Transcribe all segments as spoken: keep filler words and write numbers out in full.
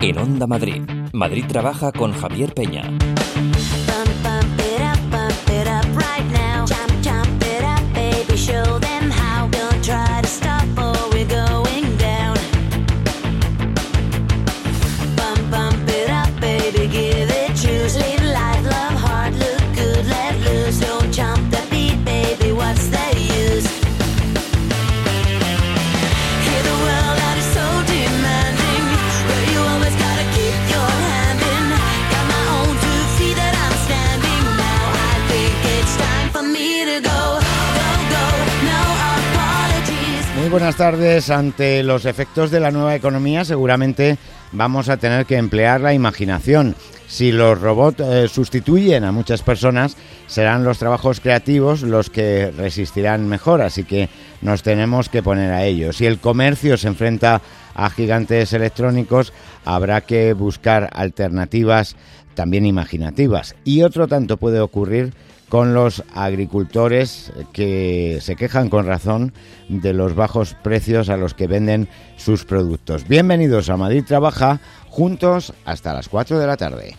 En Onda Madrid, Madrid trabaja con Javier Peña. Buenas tardes. Ante los efectos de la nueva economía seguramente vamos a tener que emplear la imaginación. Si los robots eh, sustituyen a muchas personas, serán los trabajos creativos los que resistirán mejor, así que nos tenemos que poner a ello. Si el comercio se enfrenta a gigantes electrónicos, habrá que buscar alternativas también imaginativas. Y otro tanto puede ocurrir con los agricultores que se quejan con razón de los bajos precios a los que venden sus productos. Bienvenidos a Madrid Trabaja, juntos hasta las cuatro de la tarde.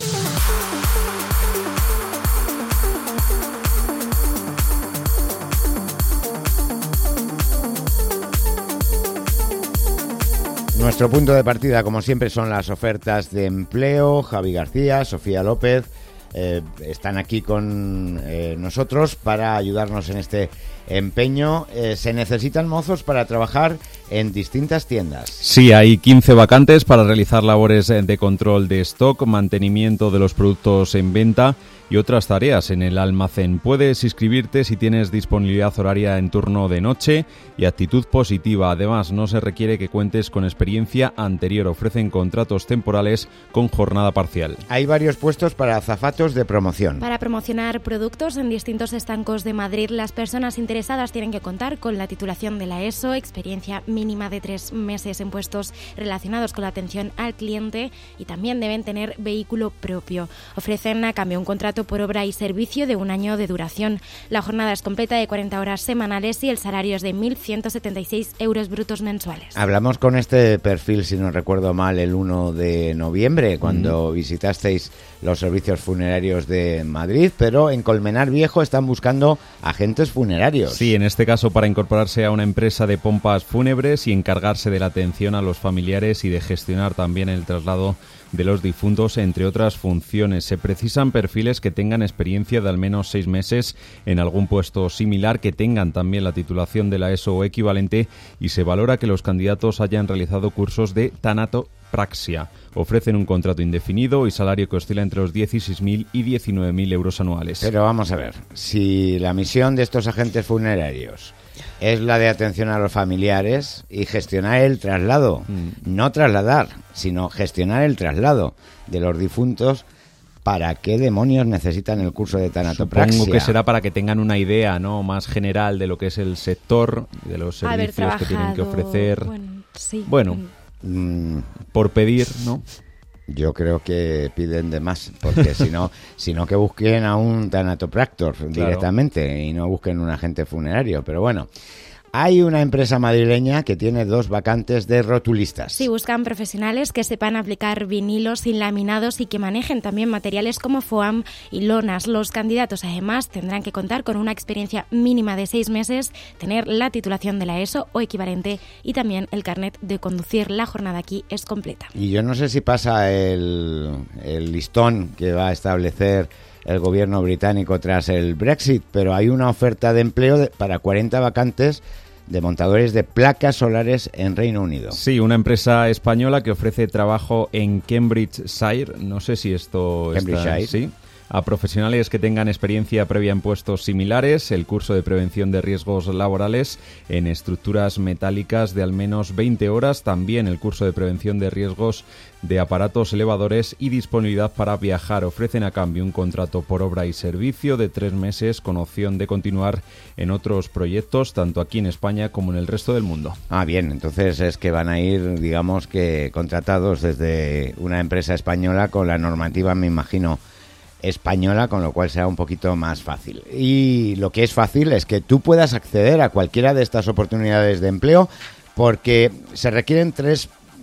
Nuestro punto de partida, como siempre, son las ofertas de empleo. Javi García, Sofía López Eh, están aquí con eh, nosotros para ayudarnos en este empeño. Eh, se necesitan mozos para trabajar en distintas tiendas. Sí, hay quince vacantes para realizar labores de control de stock, mantenimiento de los productos en venta y otras tareas en el almacén. Puedes inscribirte si tienes disponibilidad horaria en turno de noche y actitud positiva. Además, no se requiere que cuentes con experiencia anterior. Ofrecen contratos temporales con jornada parcial. Hay varios puestos para azafatos de promoción. Para promocionar productos en distintos estancos de Madrid, las personas interesadas tienen que contar con la titulación de la ESO, experiencia mínima de tres meses en puestos relacionados con la atención al cliente y también deben tener vehículo propio. Ofrecen a cambio un contrato por obra y servicio de un año de duración. La jornada es completa de cuarenta horas semanales y el salario es de mil ciento setenta y seis euros brutos mensuales. Hablamos con este perfil, si no recuerdo mal, el uno de noviembre, cuando mm. visitasteis los servicios funerarios de Madrid, pero en Colmenar Viejo están buscando agentes funerarios. Sí, en este caso para incorporarse a una empresa de pompas fúnebres y encargarse de la atención a los familiares y de gestionar también el traslado de los difuntos, entre otras funciones. Se precisan perfiles que tengan experiencia de al menos seis meses en algún puesto similar, que tengan también la titulación de la ESO o equivalente, y se valora que los candidatos hayan realizado cursos de tanatopraxia. Ofrecen un contrato indefinido y salario que oscila entre los dieciséis mil y diecinueve mil euros anuales. Pero vamos a ver, si la misión de estos agentes funerarios es la de atención a los familiares y gestionar el traslado, mm. no trasladar, sino gestionar el traslado de los difuntos, ¿para qué demonios necesitan el curso de tanatopraxia? Supongo que será para que tengan una idea, ¿no?, más general de lo que es el sector, de los servicios que tienen que ofrecer. Bueno, sí. bueno mm. por pedir, ¿no? Yo creo que piden de más, porque si no, si no que busquen a un tanatopractor directamente, claro, y no busquen un agente funerario. Pero bueno, hay una empresa madrileña que tiene dos vacantes de rotulistas. Sí, buscan profesionales que sepan aplicar vinilos sin laminados y que manejen también materiales como foam y lonas. Los candidatos además tendrán que contar con una experiencia mínima de seis meses, tener la titulación de la ESO o equivalente y también el carnet de conducir. La jornada aquí es completa. Y yo no sé si pasa el, el listón que va a establecer el gobierno británico tras el Brexit, pero hay una oferta de empleo de, para cuarenta vacantes de montadores de placas solares en Reino Unido. Sí, una empresa española que ofrece trabajo en Cambridgeshire. No sé si esto Cambridgeshire. está... Sí. A profesionales que tengan experiencia previa en puestos similares, el curso de prevención de riesgos laborales en estructuras metálicas de al menos veinte horas, también el curso de prevención de riesgos de aparatos elevadores y disponibilidad para viajar. Ofrecen a cambio un contrato por obra y servicio de tres meses con opción de continuar en otros proyectos, tanto aquí en España como en el resto del mundo. Ah, bien, entonces es que van a ir, digamos que contratados desde una empresa española con la normativa, me imagino, española, con lo cual será un poquito más fácil. Y lo que es fácil es que tú puedas acceder a cualquiera de estas oportunidades de empleo, porque se requieren tres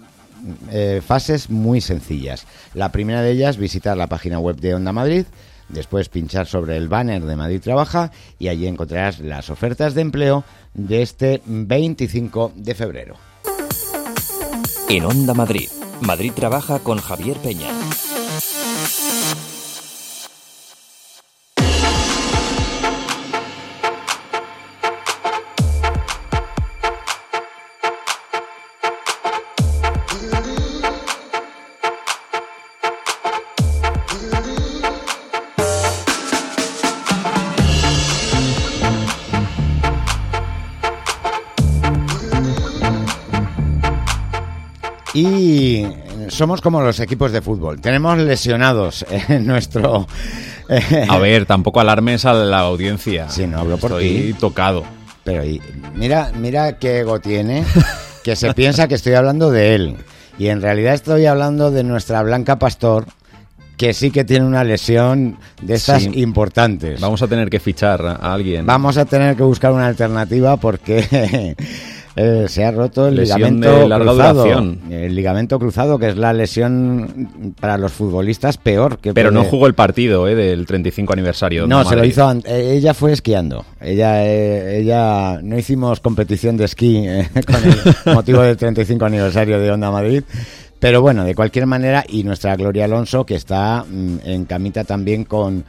eh, fases muy sencillas. La primera de ellas, visitar la página web de Onda Madrid, después pinchar sobre el banner de Madrid Trabaja y allí encontrarás las ofertas de empleo de este veinticinco de febrero. En Onda Madrid, Madrid Trabaja con Javier Peña. Y somos como los equipos de fútbol. Tenemos lesionados en nuestro... Eh... A ver, tampoco alarmes a la audiencia. Sí, no hablo por Estoy ti. Estoy tocado. Pero y, mira, mira qué ego tiene, que se piensa que estoy hablando de él. Y en realidad estoy hablando de nuestra Blanca Pastor, que sí que tiene una lesión de estas sí. importantes. Vamos a tener que fichar a alguien. Vamos a tener que buscar una alternativa porque... Eh, se ha roto el lesión ligamento de larga cruzado, duración. el ligamento cruzado, que es la lesión para los futbolistas peor. Que Pero puede... no jugó el partido eh, del treinta y cinco aniversario. No, de se Madrid. lo hizo. An- ella fue esquiando. Ella, eh, ella no hicimos competición de esquí eh, con el motivo del treinta y cinco aniversario de Onda Madrid. Pero bueno, de cualquier manera, y nuestra Gloria Alonso, que está mm, en camita también con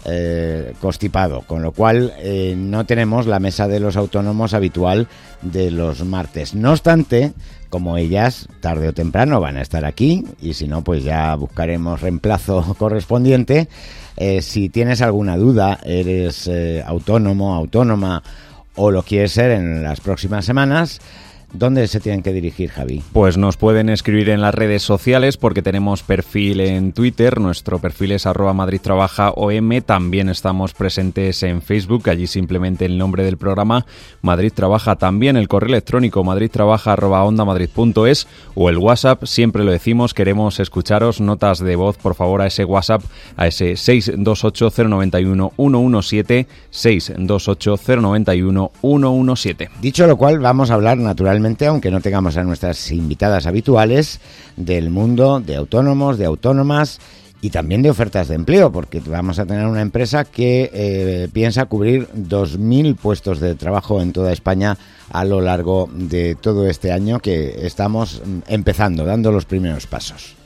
eh, constipado, con lo cual eh, no tenemos la mesa de los autónomos habitual de los martes. No obstante, como ellas, tarde o temprano van a estar aquí, y si no, pues ya buscaremos reemplazo correspondiente. Eh, si tienes alguna duda, eres eh, autónomo, autónoma, o lo quieres ser en las próximas semanas, ¿dónde se tienen que dirigir, Javi? Pues nos pueden escribir en las redes sociales porque tenemos perfil en Twitter, nuestro perfil es arroba Madrid Trabaja O M, también estamos presentes en Facebook, allí simplemente el nombre del programa Madrid Trabaja, también el correo electrónico madridtrabaja arroba ondamadrid punto es o el WhatsApp, siempre lo decimos, queremos escucharos, notas de voz, por favor, a ese WhatsApp, a ese seis dos ocho cero nueve uno uno uno siete, seis dos ocho cero nueve uno uno uno siete. Dicho lo cual, vamos a hablar naturalmente, aunque no tengamos a nuestras invitadas habituales, del mundo de autónomos, de autónomas y también de ofertas de empleo, porque vamos a tener una empresa que eh, piensa cubrir dos mil puestos de trabajo en toda España a lo largo de todo este año que estamos empezando, dando los primeros pasos.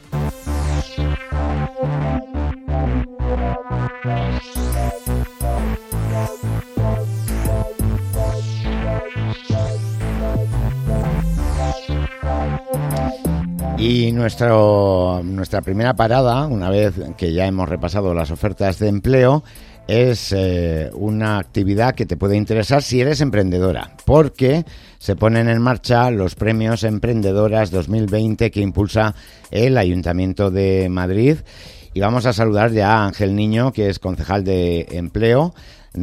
Y nuestro, nuestra primera parada, una vez que ya hemos repasado las ofertas de empleo, es eh, una actividad que te puede interesar si eres emprendedora, porque se ponen en marcha los premios Emprendedoras dos mil veinte que impulsa el Ayuntamiento de Madrid. Y vamos a saludar ya a Ángel Niño, que es concejal de empleo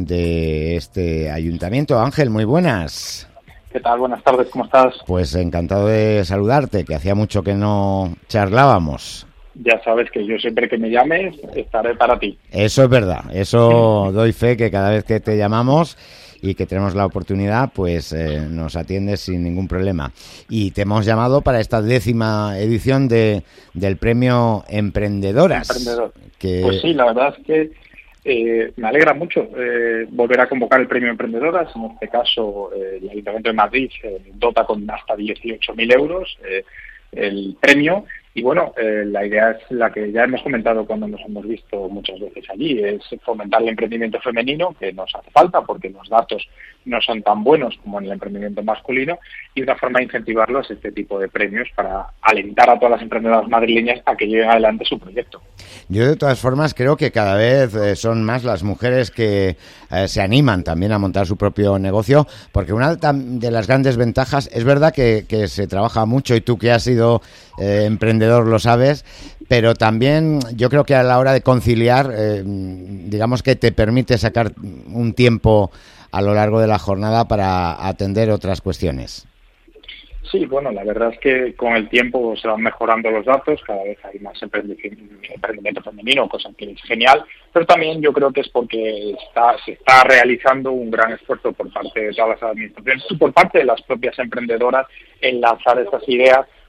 de este ayuntamiento. Ángel, muy buenas. ¿Qué tal? Buenas tardes, ¿cómo estás? Pues encantado de saludarte, que hacía mucho que no charlábamos. Ya sabes que yo siempre que me llames estaré para ti. Eso es verdad, eso doy fe que cada vez que te llamamos y que tenemos la oportunidad, pues eh, nos atiendes sin ningún problema. Y te hemos llamado para esta décima edición de del premio Emprendedoras. Emprendedor. Que... Pues sí, la verdad es que Eh, me alegra mucho eh, volver a convocar el premio Emprendedoras. En este caso, eh, el Ayuntamiento de Madrid eh, dota con hasta dieciocho mil euros eh, el premio. Y bueno, eh, la idea es la que ya hemos comentado cuando nos hemos visto muchas veces allí, es fomentar el emprendimiento femenino, que nos hace falta porque los datos no son tan buenos como en el emprendimiento masculino, y una forma de incentivarlo es este tipo de premios para alentar a todas las emprendedoras madrileñas a que lleven adelante su proyecto. Yo de todas formas creo que cada vez eh, son más las mujeres que eh, se animan también a montar su propio negocio, porque una de las grandes ventajas, es verdad que, que se trabaja mucho y tú que has sido eh, emprendedor lo sabes, pero también yo creo que a la hora de conciliar, eh, digamos que te permite sacar un tiempo a lo largo de la jornada para atender otras cuestiones. Sí, bueno, la verdad es que con el tiempo se van mejorando los datos, cada vez hay más emprendimiento femenino, cosa que es genial, pero también yo creo que es porque está, se está realizando un gran esfuerzo por parte de todas las administraciones y por parte de las propias emprendedoras en lanzar estas ideas,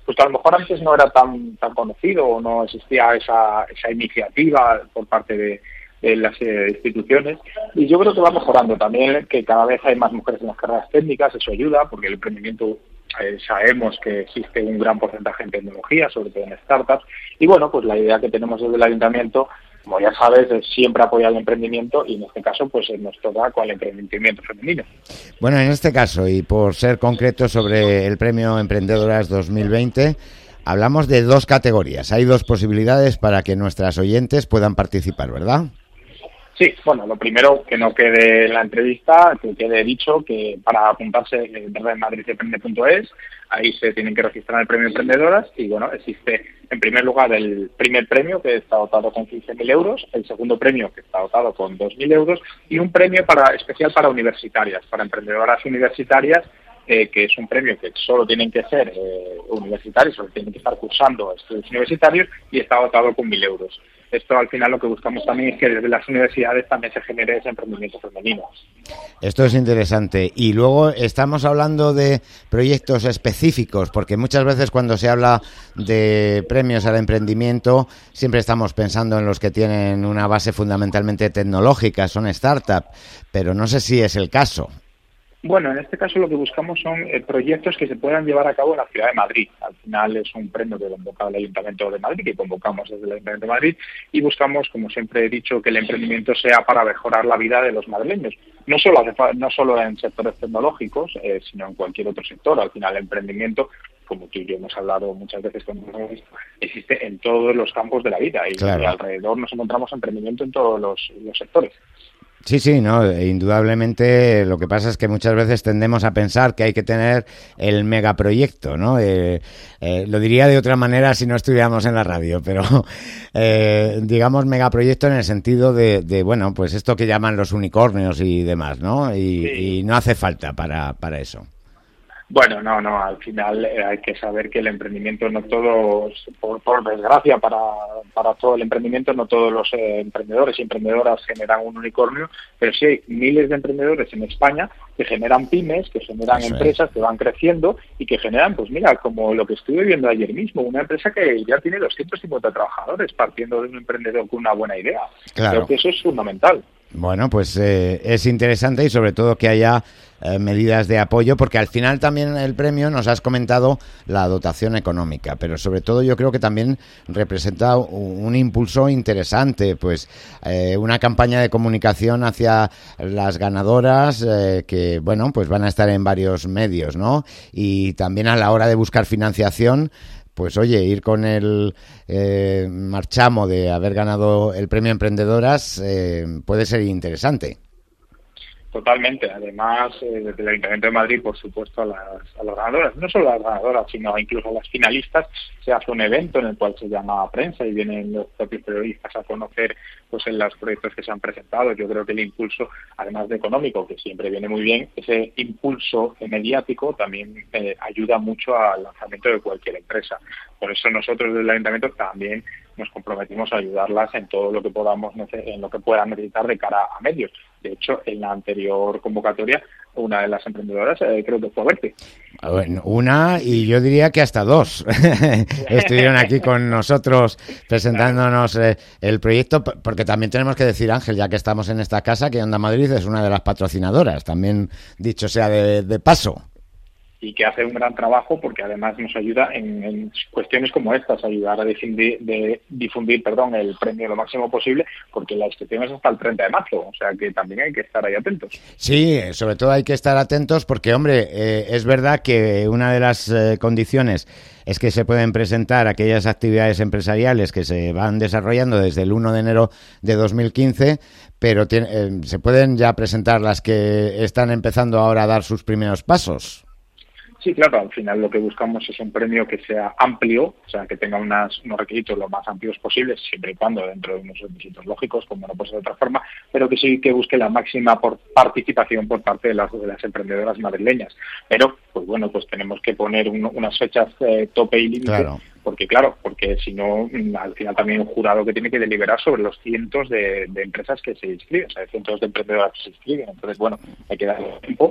pues que a lo mejor antes no era tan tan conocido o no existía esa, esa iniciativa por parte de, de las eh, instituciones, y yo creo que va mejorando también, que cada vez hay más mujeres en las carreras técnicas, eso ayuda, porque el emprendimiento eh, sabemos que existe un gran porcentaje en tecnología, sobre todo en startups, y bueno, pues la idea que tenemos desde el ayuntamiento, como ya sabes, es siempre apoyar el emprendimiento, y en este caso pues nos toca con el emprendimiento femenino. Bueno, en este caso, y por ser concreto sobre el Premio Emprendedoras dos mil veinte, hablamos de dos categorías. Hay dos posibilidades para que nuestras oyentes puedan participar, ¿verdad? Sí, bueno, lo primero, que no quede en la entrevista, que quede dicho que para apuntarse en madrid emprende punto es, ahí se tienen que registrar el Premio Emprendedoras, y bueno, existe en primer lugar el primer premio, que está dotado con quince mil euros, el segundo premio, que está dotado con dos mil euros, y un premio para especial para universitarias, para emprendedoras universitarias, eh, que es un premio que solo tienen que ser eh, universitarios, solo tienen que estar cursando estudios universitarios, y está dotado con mil euros. Esto al final lo que buscamos también es que desde las universidades también se genere ese emprendimiento femenino. Esto es interesante. Y luego estamos hablando de proyectos específicos, porque muchas veces cuando se habla de premios al emprendimiento siempre estamos pensando en los que tienen una base fundamentalmente tecnológica, son startups, pero no sé si es el caso. Bueno, en este caso lo que buscamos son eh, proyectos que se puedan llevar a cabo en la ciudad de Madrid. Al final es un premio que convoca el Ayuntamiento de Madrid, que convocamos desde el Ayuntamiento de Madrid, y buscamos, como siempre he dicho, que el emprendimiento sea para mejorar la vida de los madrileños. No solo, no solo en sectores tecnológicos, eh, sino en cualquier otro sector. Al final el emprendimiento, como tú y yo hemos hablado muchas veces, existe en todos los campos de la vida, y, claro, y alrededor nos encontramos emprendimiento en todos los, los sectores. Sí, sí, no, indudablemente lo que pasa es que muchas veces tendemos a pensar que hay que tener el megaproyecto, ¿no? Eh, eh, lo diría de otra manera si no estuviéramos en la radio, pero eh, digamos megaproyecto en el sentido de, de, bueno, pues esto que llaman los unicornios y demás, ¿no? Y, sí. y no hace falta para, para eso. Bueno, no, no, al final eh, hay que saber que el emprendimiento no todos, por, por desgracia para, para todo el emprendimiento, no todos los eh, emprendedores y emprendedoras generan un unicornio, pero sí hay miles de emprendedores en España que generan pymes, que generan Eso empresas es. que van creciendo y que generan, pues mira, como lo que estuve viendo ayer mismo, una empresa que ya tiene doscientos cincuenta trabajadores partiendo de un emprendedor con una buena idea. Claro. Creo que eso es fundamental. Bueno, pues eh, es interesante y sobre todo que haya eh, medidas de apoyo, porque al final también el premio nos has comentado la dotación económica, pero sobre todo yo creo que también representa un, un impulso interesante, pues eh, una campaña de comunicación hacia las ganadoras eh, que, bueno, pues van a estar en varios medios, ¿no? Y también a la hora de buscar financiación, pues oye, ir con el eh, marchamo de haber ganado el premio Emprendedoras eh, puede ser interesante. Totalmente. Además, eh, desde el Ayuntamiento de Madrid, por supuesto, a las, a las ganadoras, no solo a las ganadoras, sino incluso a las finalistas, se hace un evento en el cual se llama a prensa y vienen los propios periodistas a conocer pues en los proyectos que se han presentado. Yo creo que el impulso, además de económico, que siempre viene muy bien, ese impulso mediático también eh, ayuda mucho al lanzamiento de cualquier empresa. Por eso nosotros desde el Ayuntamiento también nos comprometimos a ayudarlas en todo lo que podamos, en lo que puedan necesitar de cara a medios. De hecho, en la anterior convocatoria, una de las emprendedoras eh, creo que fue Berti. Bueno, una y yo diría que hasta dos estuvieron aquí con nosotros presentándonos eh, el proyecto, porque también tenemos que decir, Ángel, ya que estamos en esta casa, que Onda Madrid es una de las patrocinadoras, también dicho sea de, de paso. Y que hace un gran trabajo porque además nos ayuda en, en cuestiones como estas, ayudar a difundir, de, difundir perdón, el premio lo máximo posible, porque la inscripción es hasta el treinta de marzo, o sea que también hay que estar ahí atentos. Sí, sobre todo hay que estar atentos porque, hombre, eh, es verdad que una de las eh, condiciones es que se pueden presentar aquellas actividades empresariales que se van desarrollando desde el uno de enero de dos mil quince, pero tiene, eh, se pueden ya presentar las que están empezando ahora a dar sus primeros pasos. Sí, claro, al final lo que buscamos es un premio que sea amplio, o sea, que tenga unas, unos requisitos lo más amplios posibles, siempre y cuando dentro de unos requisitos lógicos, como no puede ser de otra forma, pero que sí que busque la máxima por participación por parte de las, de las emprendedoras madrileñas. Pero, pues bueno, pues tenemos que poner un, unas fechas eh, tope y límite, claro. porque claro, porque si no, al final también un jurado que tiene que deliberar sobre los cientos de, de empresas que se inscriben, o sea, cientos de emprendedoras que se inscriben. Entonces, bueno, hay que darle tiempo.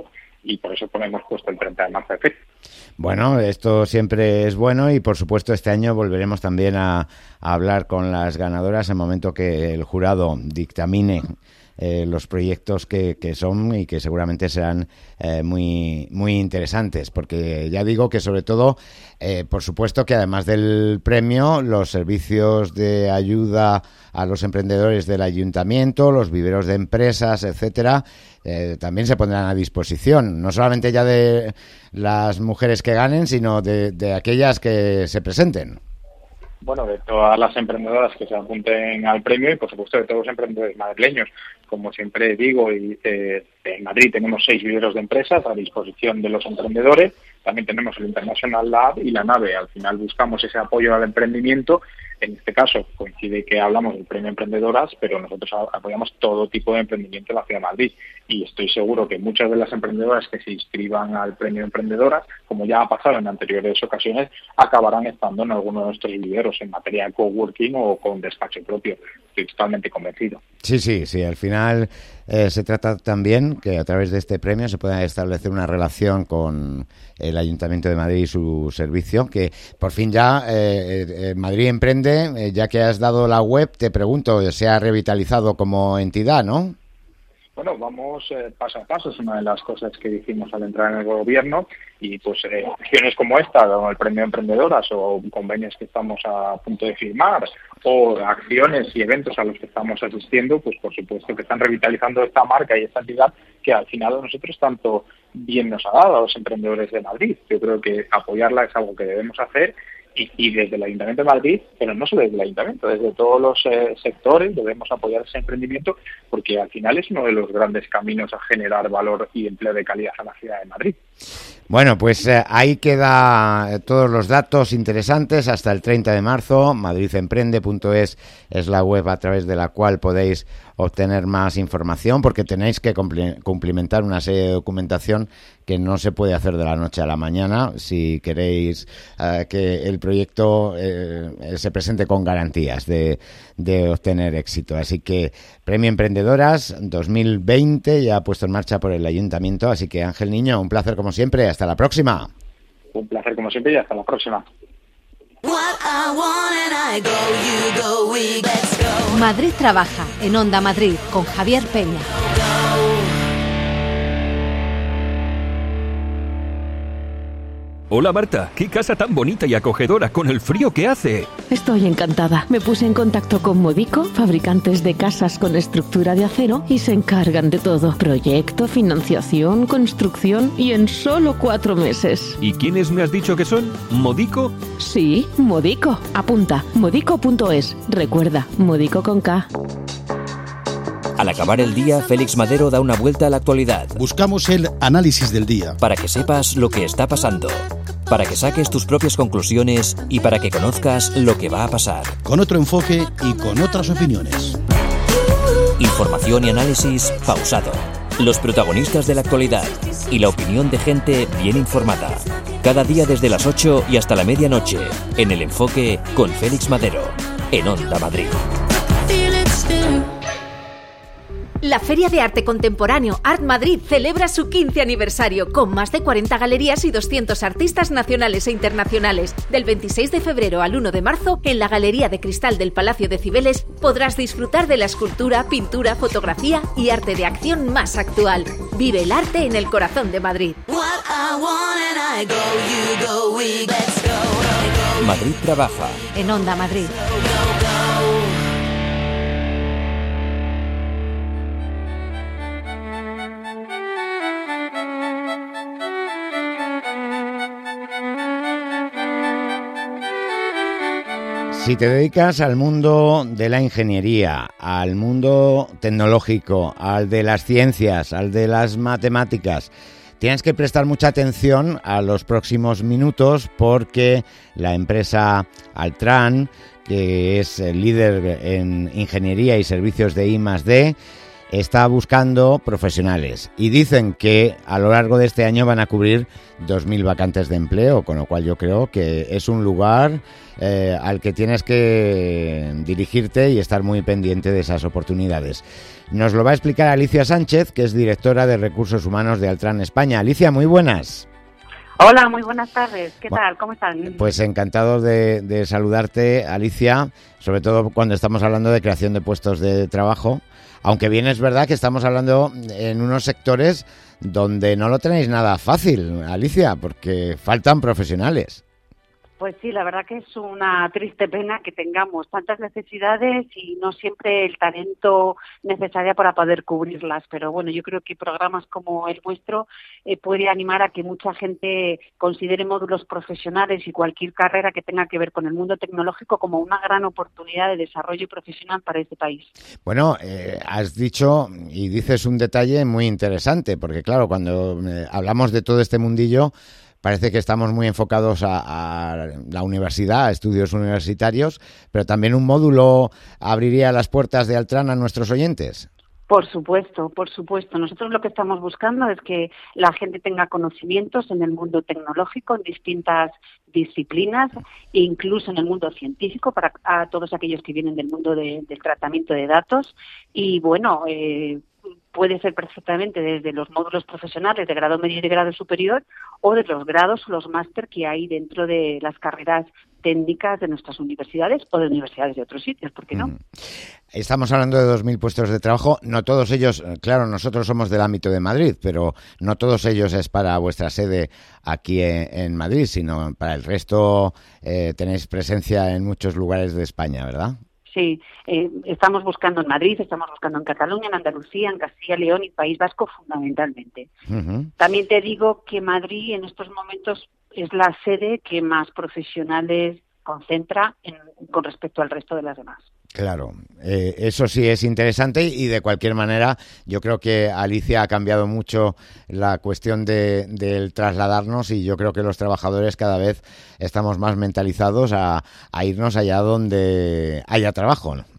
y por eso hemos puesto el treinta de marzo de fecha. Bueno, esto siempre es bueno y por supuesto este año volveremos también a, a hablar con las ganadoras en el momento que el jurado dictamine eh, los proyectos que, que son y que seguramente serán eh, muy, muy interesantes, porque ya digo que sobre todo, eh, por supuesto que además del premio, los servicios de ayuda a los emprendedores del ayuntamiento, los viveros de empresas, etcétera, eh, también se pondrán a disposición, no solamente ya de las mujeres que ganen, sino de, de aquellas que se presenten. Bueno, de todas las emprendedoras que se apunten al premio y, por supuesto, de todos los emprendedores madrileños. Como siempre digo, y, eh, en Madrid tenemos seis viveros de empresas a disposición de los emprendedores. También tenemos el International Lab y la nave. Al final buscamos ese apoyo al emprendimiento. En este caso coincide que hablamos del premio Emprendedoras, pero nosotros apoyamos todo tipo de emprendimiento en la ciudad de Madrid. Y estoy seguro que muchas de las emprendedoras que se inscriban al premio Emprendedoras, como ya ha pasado en anteriores ocasiones, acabarán estando en alguno de nuestros viveros en materia de coworking o con despacho propio. Estoy totalmente convencido. Sí, sí, sí. Al final eh, se trata también que a través de este premio se pueda establecer una relación con el Ayuntamiento de Madrid y su servicio, que por fin ya eh, eh, Madrid Emprende, eh, ya que has dado la web, te pregunto, se ha revitalizado como entidad, ¿no? Bueno, vamos eh, paso a paso, es una de las cosas que dijimos al entrar en el gobierno y pues eh, acciones como esta, como el Premio Emprendedoras o convenios que estamos a punto de firmar o acciones y eventos a los que estamos asistiendo, pues por supuesto que están revitalizando esta marca y esta entidad que al final a nosotros tanto bien nos ha dado a los emprendedores de Madrid. Yo creo que apoyarla es algo que debemos hacer. Y, y desde el Ayuntamiento de Madrid, pero no solo desde el Ayuntamiento, desde todos los eh, sectores debemos apoyar ese emprendimiento porque al final es uno de los grandes caminos a generar valor y empleo de calidad a la ciudad de Madrid. Bueno, pues eh, ahí queda todos los datos interesantes hasta el treinta de marzo. madrid emprende punto es es la web a través de la cual podéis obtener más información, porque tenéis que cumplimentar una serie de documentación que no se puede hacer de la noche a la mañana si queréis eh, que el proyecto eh, se presente con garantías de, de obtener éxito. Así que Premio Emprendedoras dos mil veinte ya puesto en marcha por el Ayuntamiento. Así que Ángel Niño, un placer como siempre. Hasta la próxima. Un placer como siempre y hasta la próxima. Madrid Trabaja en Onda Madrid con Javier Peña. Hola Marta, qué casa tan bonita y acogedora con el frío que hace. Estoy encantada. Me puse en contacto con Modico, fabricantes de casas con estructura de acero, y se encargan de todo. Proyecto, financiación, construcción y en solo cuatro meses. ¿Y quiénes me has dicho que son? ¿Modico? Sí, Modico. Apunta, modico punto es. Recuerda, Modico con K. Al acabar el día, Félix Madero da una vuelta a la actualidad. Buscamos el análisis del día. Para que sepas lo que está pasando, para que saques tus propias conclusiones y para que conozcas lo que va a pasar. Con otro enfoque y con otras opiniones. Información y análisis pausado. Los protagonistas de la actualidad y la opinión de gente bien informada. Cada día desde las ocho y hasta la medianoche, en El Enfoque con Félix Madero, en Onda Madrid. La Feria de Arte Contemporáneo Art Madrid celebra su quince aniversario con más de cuarenta galerías y doscientos artistas nacionales e internacionales. Del veintiséis de febrero al uno de marzo, en la Galería de Cristal del Palacio de Cibeles, podrás disfrutar de la escultura, pintura, fotografía y arte de acción más actual. Vive el arte en el corazón de Madrid. Madrid Trabaja en Onda Madrid. Si te dedicas al mundo de la ingeniería, al mundo tecnológico, al de las ciencias, al de las matemáticas, tienes que prestar mucha atención a los próximos minutos porque la empresa Altran, que es el líder en ingeniería y servicios de I más D, está buscando profesionales y dicen que a lo largo de este año van a cubrir dos mil vacantes de empleo, con lo cual yo creo que es un lugar eh, al que tienes que dirigirte y estar muy pendiente de esas oportunidades. Nos lo va a explicar Alicia Sánchez, que es directora de Recursos Humanos de Altran España. Alicia, muy buenas. Hola, muy buenas tardes. ¿Qué bueno, tal? ¿Cómo están? Pues encantado de, de saludarte, Alicia, sobre todo cuando estamos hablando de creación de puestos de trabajo, aunque bien es verdad que estamos hablando en unos sectores donde no lo tenéis nada fácil, Alicia, porque faltan profesionales. Pues sí, la verdad que es una triste pena que tengamos tantas necesidades y no siempre el talento necesario para poder cubrirlas. Pero bueno, yo creo que programas como el vuestro eh, puede animar a que mucha gente considere módulos profesionales y cualquier carrera que tenga que ver con el mundo tecnológico como una gran oportunidad de desarrollo profesional para este país. Bueno, eh, has dicho y dices un detalle muy interesante, porque claro, cuando eh, hablamos de todo este mundillo, parece que estamos muy enfocados a, a la universidad, a estudios universitarios, pero también un módulo abriría las puertas de Altran a nuestros oyentes. Por supuesto, por supuesto. Nosotros lo que estamos buscando es que la gente tenga conocimientos en el mundo tecnológico, en distintas disciplinas, e incluso en el mundo científico, para a todos aquellos que vienen del mundo de, del tratamiento de datos. Y bueno, eh, puede ser perfectamente desde los módulos profesionales de grado medio y de grado superior o de los grados o los máster que hay dentro de las carreras técnicas de nuestras universidades o de universidades de otros sitios, ¿por qué no? Estamos hablando de dos mil puestos de trabajo, no todos ellos, claro, nosotros somos del ámbito de Madrid, pero no todos ellos es para vuestra sede aquí en, en Madrid, sino para el resto eh, tenéis presencia en muchos lugares de España, ¿verdad? Sí, eh, estamos buscando en Madrid, estamos buscando en Cataluña, en Andalucía, en Castilla y León y País Vasco fundamentalmente. Uh-huh. También te digo que Madrid en estos momentos es la sede que más profesionales concentra en, con respecto al resto de las demás. Claro, eh, eso sí es interesante y de cualquier manera yo creo que Alicia ha cambiado mucho la cuestión de, del trasladarnos y yo creo que los trabajadores cada vez estamos más mentalizados a, a irnos allá donde haya trabajo, ¿no?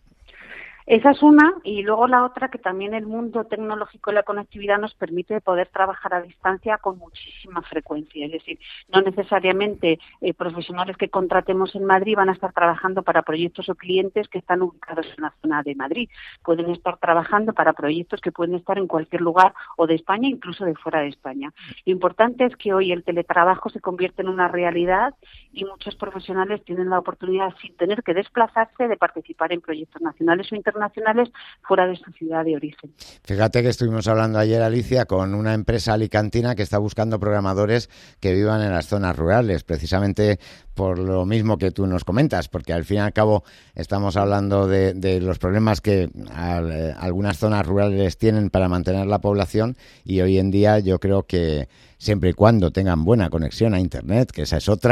Esa es una, y luego la otra, que también el mundo tecnológico y la conectividad nos permite poder trabajar a distancia con muchísima frecuencia. Es decir, no necesariamente eh, profesionales que contratemos en Madrid van a estar trabajando para proyectos o clientes que están ubicados en la zona de Madrid. Pueden estar trabajando para proyectos que pueden estar en cualquier lugar o de España, incluso de fuera de España. Lo importante es que hoy el teletrabajo se convierte en una realidad y muchos profesionales tienen la oportunidad, sin tener que desplazarse, de participar en proyectos nacionales o internacionales nacionales fuera de su ciudad de origen. Fíjate que estuvimos hablando ayer, Alicia, con una empresa alicantina que está buscando programadores que vivan en las zonas rurales, precisamente por lo mismo que tú nos comentas, porque al fin y al cabo estamos hablando de, de los problemas que al, eh, algunas zonas rurales tienen para mantener la población y hoy en día yo creo que siempre y cuando tengan buena conexión a Internet, que esa es otra,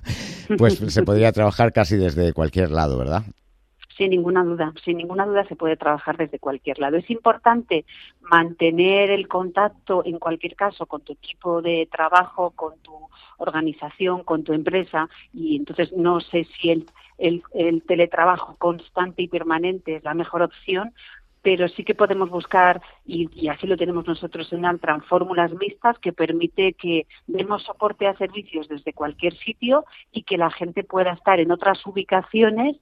pues se podría trabajar casi desde cualquier lado, ¿verdad? Sin ninguna duda, sin ninguna duda se puede trabajar desde cualquier lado. Es importante mantener el contacto, en cualquier caso, con tu equipo de trabajo, con tu organización, con tu empresa, y entonces no sé si el, el, el teletrabajo constante y permanente es la mejor opción, pero sí que podemos buscar, y, y así lo tenemos nosotros en Altran, fórmulas mixtas que permite que demos soporte a servicios desde cualquier sitio y que la gente pueda estar en otras ubicaciones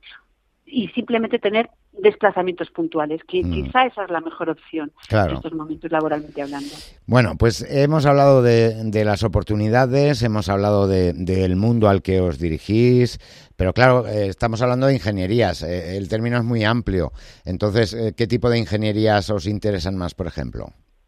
y simplemente tener desplazamientos puntuales, que mm. quizá esa es la mejor opción claro. en estos momentos laboralmente hablando. Bueno, pues hemos hablado de, de las oportunidades, hemos hablado de, del mundo al que os dirigís, pero claro, eh, estamos hablando de ingenierías, eh, el término es muy amplio. Entonces, eh, ¿qué tipo de ingenierías os interesan más, por ejemplo?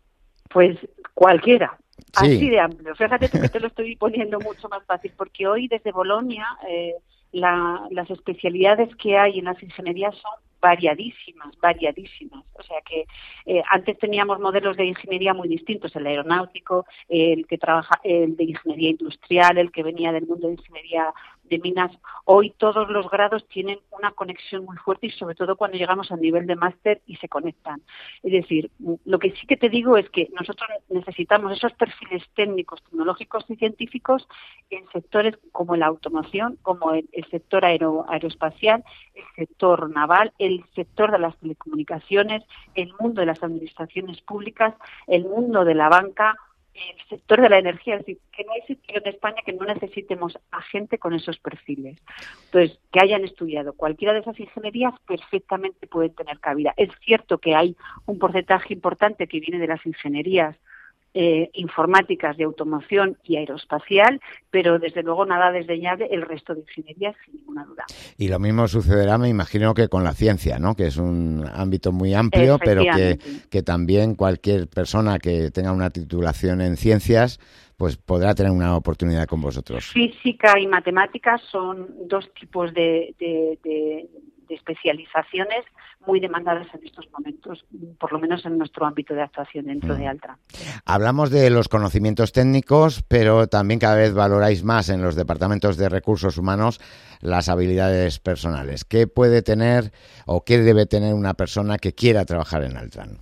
Pues cualquiera. Sí. Así de amplio. Fíjate tú que te lo estoy poniendo mucho más fácil, porque hoy desde Bolonia eh, la, las especialidades que hay en las ingenierías son variadísimas, variadísimas. O sea que eh, antes teníamos modelos de ingeniería muy distintos, el aeronáutico, el que trabaja, el de ingeniería industrial, el que venía del mundo de ingeniería de minas. Hoy todos los grados tienen una conexión muy fuerte y sobre todo cuando llegamos al nivel de máster y se conectan. Es decir, lo que sí que te digo es que nosotros necesitamos esos perfiles técnicos, tecnológicos y científicos en sectores como la automoción, como el, el sector aero, aeroespacial, el sector naval, el sector de las telecomunicaciones, el mundo de las administraciones públicas, el mundo de la banca, el sector de la energía. Es decir, que no hay sitio en España que no necesitemos a gente con esos perfiles. Entonces, que hayan estudiado cualquiera de esas ingenierías perfectamente pueden tener cabida. Es cierto que hay un porcentaje importante que viene de las ingenierías Eh, informáticas de automoción y aeroespacial, pero desde luego nada desdeñable el resto de ingenierías, sin ninguna duda. Y lo mismo sucederá, me imagino, que con la ciencia, ¿no? Que es un ámbito muy amplio, pero que, que también cualquier persona que tenga una titulación en ciencias pues podrá tener una oportunidad con vosotros. Física y matemáticas son dos tipos de, de, de, de especializaciones muy demandadas en estos momentos, por lo menos en nuestro ámbito de actuación dentro mm. de Altran. Hablamos de los conocimientos técnicos, pero también cada vez valoráis más en los departamentos de recursos humanos las habilidades personales. ¿Qué puede tener o qué debe tener una persona que quiera trabajar en Altran?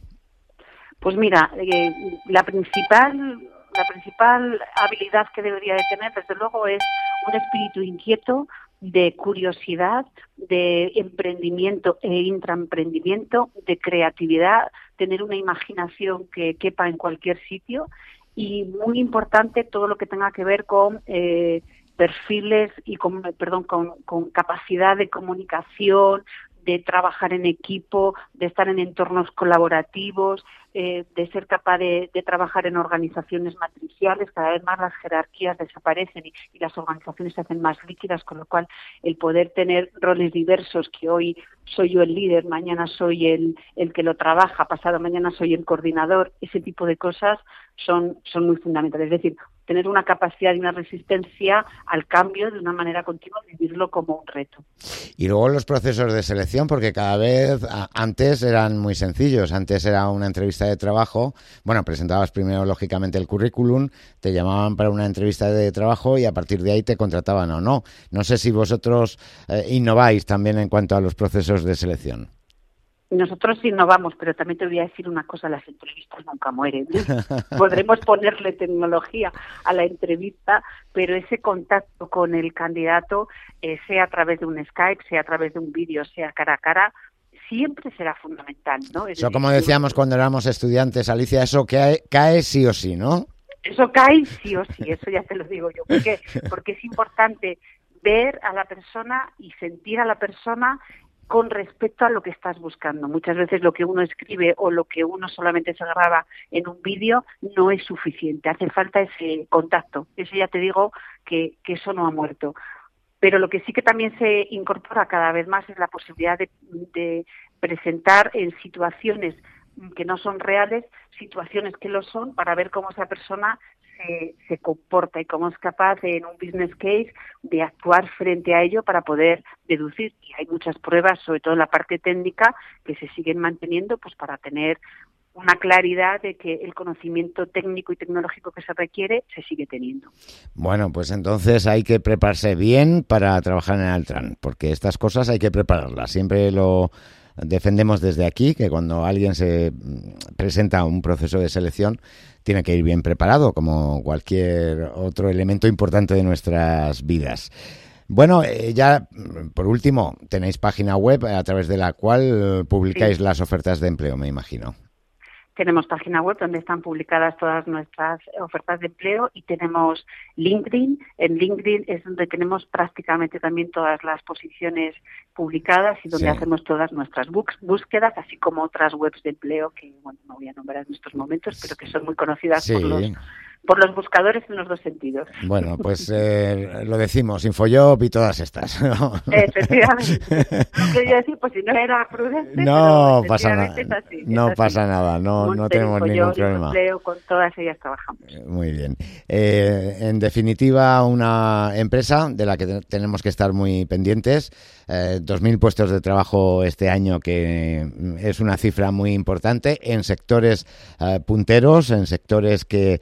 Pues mira, eh, la principal... La principal habilidad que debería de tener, desde luego, es un espíritu inquieto, de curiosidad, de emprendimiento e intraemprendimiento, de creatividad, tener una imaginación que quepa en cualquier sitio y, muy importante, todo lo que tenga que ver con eh, perfiles y con, perdón, con, con capacidad de comunicación, de trabajar en equipo, de estar en entornos colaborativos, eh, de ser capaz de, de trabajar en organizaciones matriciales. Cada vez más las jerarquías desaparecen y, y las organizaciones se hacen más líquidas, con lo cual el poder tener roles diversos, que hoy soy yo el líder, mañana soy el, el que lo trabaja, pasado mañana soy el coordinador, ese tipo de cosas son, son muy fundamentales. Es decir, tener una capacidad y una resistencia al cambio de una manera continua, vivirlo como un reto. Y luego los procesos de selección, porque cada vez a, antes eran muy sencillos. Antes era una entrevista de trabajo. Bueno, presentabas primero, lógicamente, el currículum, te llamaban para una entrevista de trabajo y a partir de ahí te contrataban o no. No sé si vosotros eh, innováis también en cuanto a los procesos de selección. Nosotros innovamos, pero también te voy a decir una cosa, las entrevistas nunca mueren. Podremos ponerle tecnología a la entrevista, pero ese contacto con el candidato, eh, sea a través de un Skype, sea a través de un vídeo, sea cara a cara, siempre será fundamental, ¿no? Es eso, decir, como decíamos cuando éramos estudiantes, Alicia, eso cae, cae sí o sí, ¿no? Eso cae sí o sí, eso ya te lo digo yo. ¿Por qué? Porque es importante ver a la persona y sentir a la persona con respecto a lo que estás buscando. Muchas veces lo que uno escribe o lo que uno solamente se graba en un vídeo no es suficiente. Hace falta ese contacto. Eso ya te digo que, que eso no ha muerto. Pero lo que sí que también se incorpora cada vez más es la posibilidad de, de presentar en situaciones que no son reales, situaciones que lo son, para ver cómo esa persona se, se comporta y cómo es capaz de, en un business case, de actuar frente a ello para poder deducir. Y hay muchas pruebas, sobre todo en la parte técnica, que se siguen manteniendo pues para tener una claridad de que el conocimiento técnico y tecnológico que se requiere se sigue teniendo. Bueno, pues entonces hay que prepararse bien para trabajar en Altran, porque estas cosas hay que prepararlas. Siempre lo defendemos desde aquí, que cuando alguien se presenta a un proceso de selección tiene que ir bien preparado, como cualquier otro elemento importante de nuestras vidas. Bueno, eh, ya por último, tenéis página web a través de la cual publicáis sí. las ofertas de empleo, me imagino. Tenemos página web donde están publicadas todas nuestras ofertas de empleo y tenemos LinkedIn. En LinkedIn es donde tenemos prácticamente también todas las posiciones publicadas y donde sí. hacemos todas nuestras búsquedas, así como otras webs de empleo que, bueno, no voy a nombrar en estos momentos, pero que son muy conocidas sí. por los por los buscadores en los dos sentidos. Bueno, pues eh, lo decimos, Infojob y todas estas, ¿no? Efectivamente. No quería decir, pues si no era prudente, no pero pasa nada. Es así, no es pasa así. nada, no, no tenemos Infojob, ningún problema. Empleo, con todas ellas trabajamos. Muy bien. Eh, en definitiva, una empresa de la que te- tenemos que estar muy pendientes. Eh, dos mil puestos de trabajo este año, que es una cifra muy importante en sectores eh, punteros, en sectores que eh,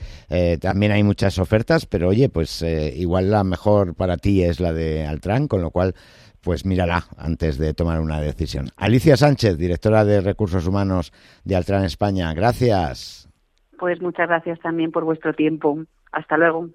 Eh, también hay muchas ofertas, pero oye, pues eh, igual la mejor para ti es la de Altran, con lo cual pues mírala antes de tomar una decisión. Alicia Sánchez, directora de Recursos Humanos de Altran España, gracias. Pues muchas gracias también por vuestro tiempo. Hasta luego.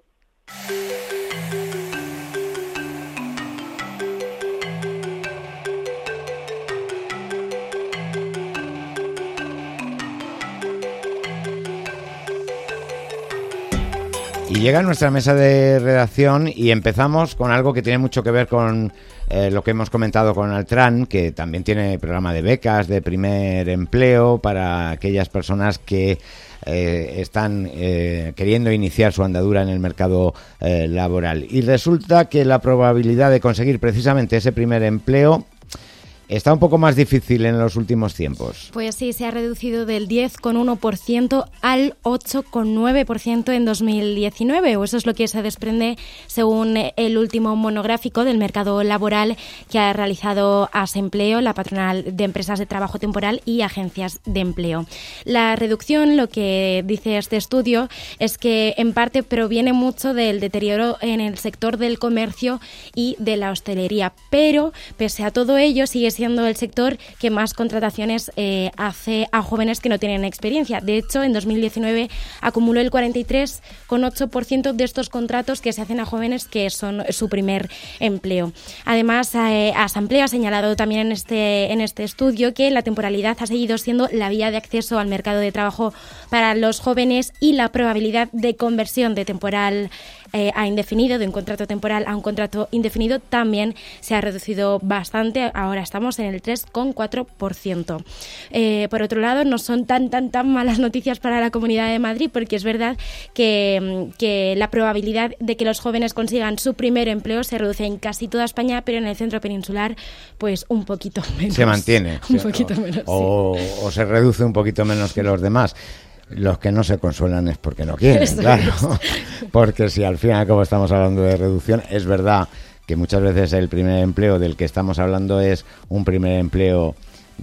Y llega nuestra mesa de redacción y empezamos con algo que tiene mucho que ver con eh, lo que hemos comentado con Altran, que también tiene programa de becas de primer empleo para aquellas personas que eh, están eh, queriendo iniciar su andadura en el mercado eh, laboral. Y resulta que la probabilidad de conseguir precisamente ese primer empleo está un poco más difícil en los últimos tiempos. Pues sí, se ha reducido del diez coma uno por ciento al ocho coma nueve por ciento en dos mil diecinueve, o eso es lo que se desprende según el último monográfico del mercado laboral que ha realizado Asempleo, la patronal de empresas de trabajo temporal y agencias de empleo. La reducción, lo que dice este estudio, es que en parte proviene mucho del deterioro en el sector del comercio y de la hostelería, pero pese a todo ello sigue siendo el sector que más contrataciones eh, hace a jóvenes que no tienen experiencia. De hecho, en dos mil diecinueve acumuló el cuarenta y tres coma ocho por ciento de estos contratos que se hacen a jóvenes que son su primer empleo. Además, eh, Asampleo ha señalado también en este, en este estudio que la temporalidad ha seguido siendo la vía de acceso al mercado de trabajo para los jóvenes y la probabilidad de conversión de temporal Eh, a indefinido, de un contrato temporal a un contrato indefinido, también se ha reducido bastante. Ahora estamos en el tres coma cuatro por ciento. Eh, por otro lado, no son tan, tan, tan malas noticias para la Comunidad de Madrid, porque es verdad que, que la probabilidad de que los jóvenes consigan su primer empleo se reduce en casi toda España, pero en el centro peninsular, pues un poquito menos. Se mantiene. Un sí, poquito o, menos, o, sí. o se reduce un poquito menos que los demás. Los que no se consuelan es porque no quieren, Eso claro. es. Porque si al final, como estamos hablando de reducción, es verdad que muchas veces el primer empleo del que estamos hablando es un primer empleo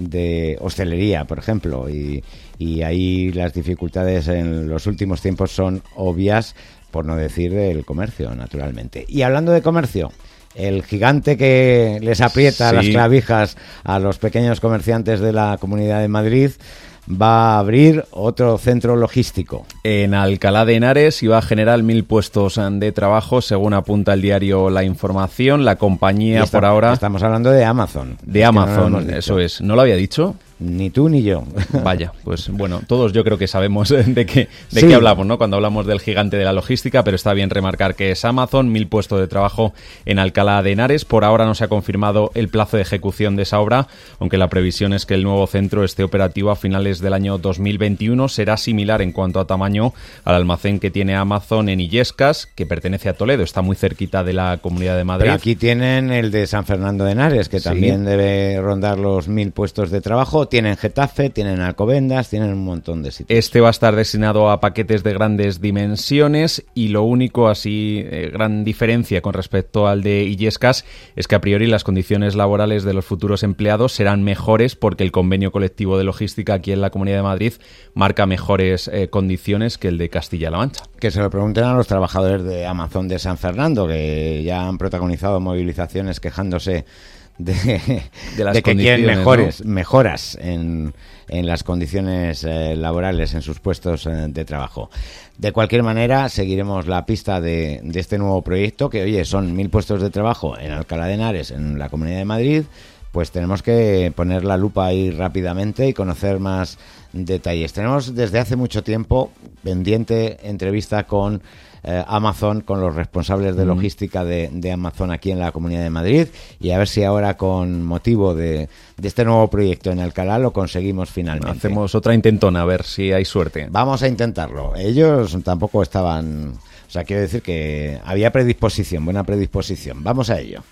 de hostelería, por ejemplo, y, y ahí las dificultades en los últimos tiempos son obvias, por no decir del comercio, naturalmente. Y hablando de comercio, el gigante que les aprieta sí. las clavijas a los pequeños comerciantes de la Comunidad de Madrid va a abrir otro centro logístico. En Alcalá de Henares y va a generar mil puestos de trabajo, según apunta el diario La Información. La compañía está, por ahora... Estamos hablando de Amazon. De Amazon, no eso es. ¿No lo había dicho? Ni tú ni yo. Vaya, pues bueno, todos yo creo que sabemos de qué de sí. qué hablamos, ¿no? Cuando hablamos del gigante de la logística, pero está bien remarcar que es Amazon, mil puestos de trabajo en Alcalá de Henares. Por ahora no se ha confirmado el plazo de ejecución de esa obra, aunque la previsión es que el nuevo centro esté operativo a finales del año dos mil veintiuno. Será similar en cuanto a tamaño al almacén que tiene Amazon en Illescas, que pertenece a Toledo, está muy cerquita de la Comunidad de Madrid. Pero aquí tienen el de San Fernando de Henares, que también sí. debe rondar los mil puestos de trabajo. Tienen Getafe, tienen Alcobendas, tienen un montón de sitios. Este va a estar destinado a paquetes de grandes dimensiones y lo único, así, eh, gran diferencia con respecto al de Illescas es que a priori las condiciones laborales de los futuros empleados serán mejores porque el convenio colectivo de logística aquí en la Comunidad de Madrid marca mejores eh, condiciones que el de Castilla-La Mancha. Que se lo pregunten a los trabajadores de Amazon de San Fernando, que ya han protagonizado movilizaciones quejándose de, de, las de que quieren mejores, ¿no? mejoras en, en las condiciones eh, laborales en sus puestos eh, de trabajo. De cualquier manera, seguiremos la pista de, de este nuevo proyecto, que oye, son mil puestos de trabajo en Alcalá de Henares, en la Comunidad de Madrid. Pues tenemos que poner la lupa ahí rápidamente y conocer más detalles. Tenemos desde hace mucho tiempo pendiente entrevista con Eh, Amazon, con los responsables de logística de, de Amazon aquí en la Comunidad de Madrid, y a ver si ahora, con motivo de, de este nuevo proyecto en Alcalá, lo conseguimos finalmente. Hacemos otra intentona, a ver si hay suerte. Vamos a intentarlo. Ellos tampoco estaban... O sea, quiero decir que había predisposición, buena predisposición. Vamos a ello.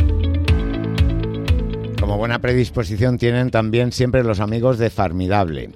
Buena predisposición tienen también siempre los amigos de Farmidable.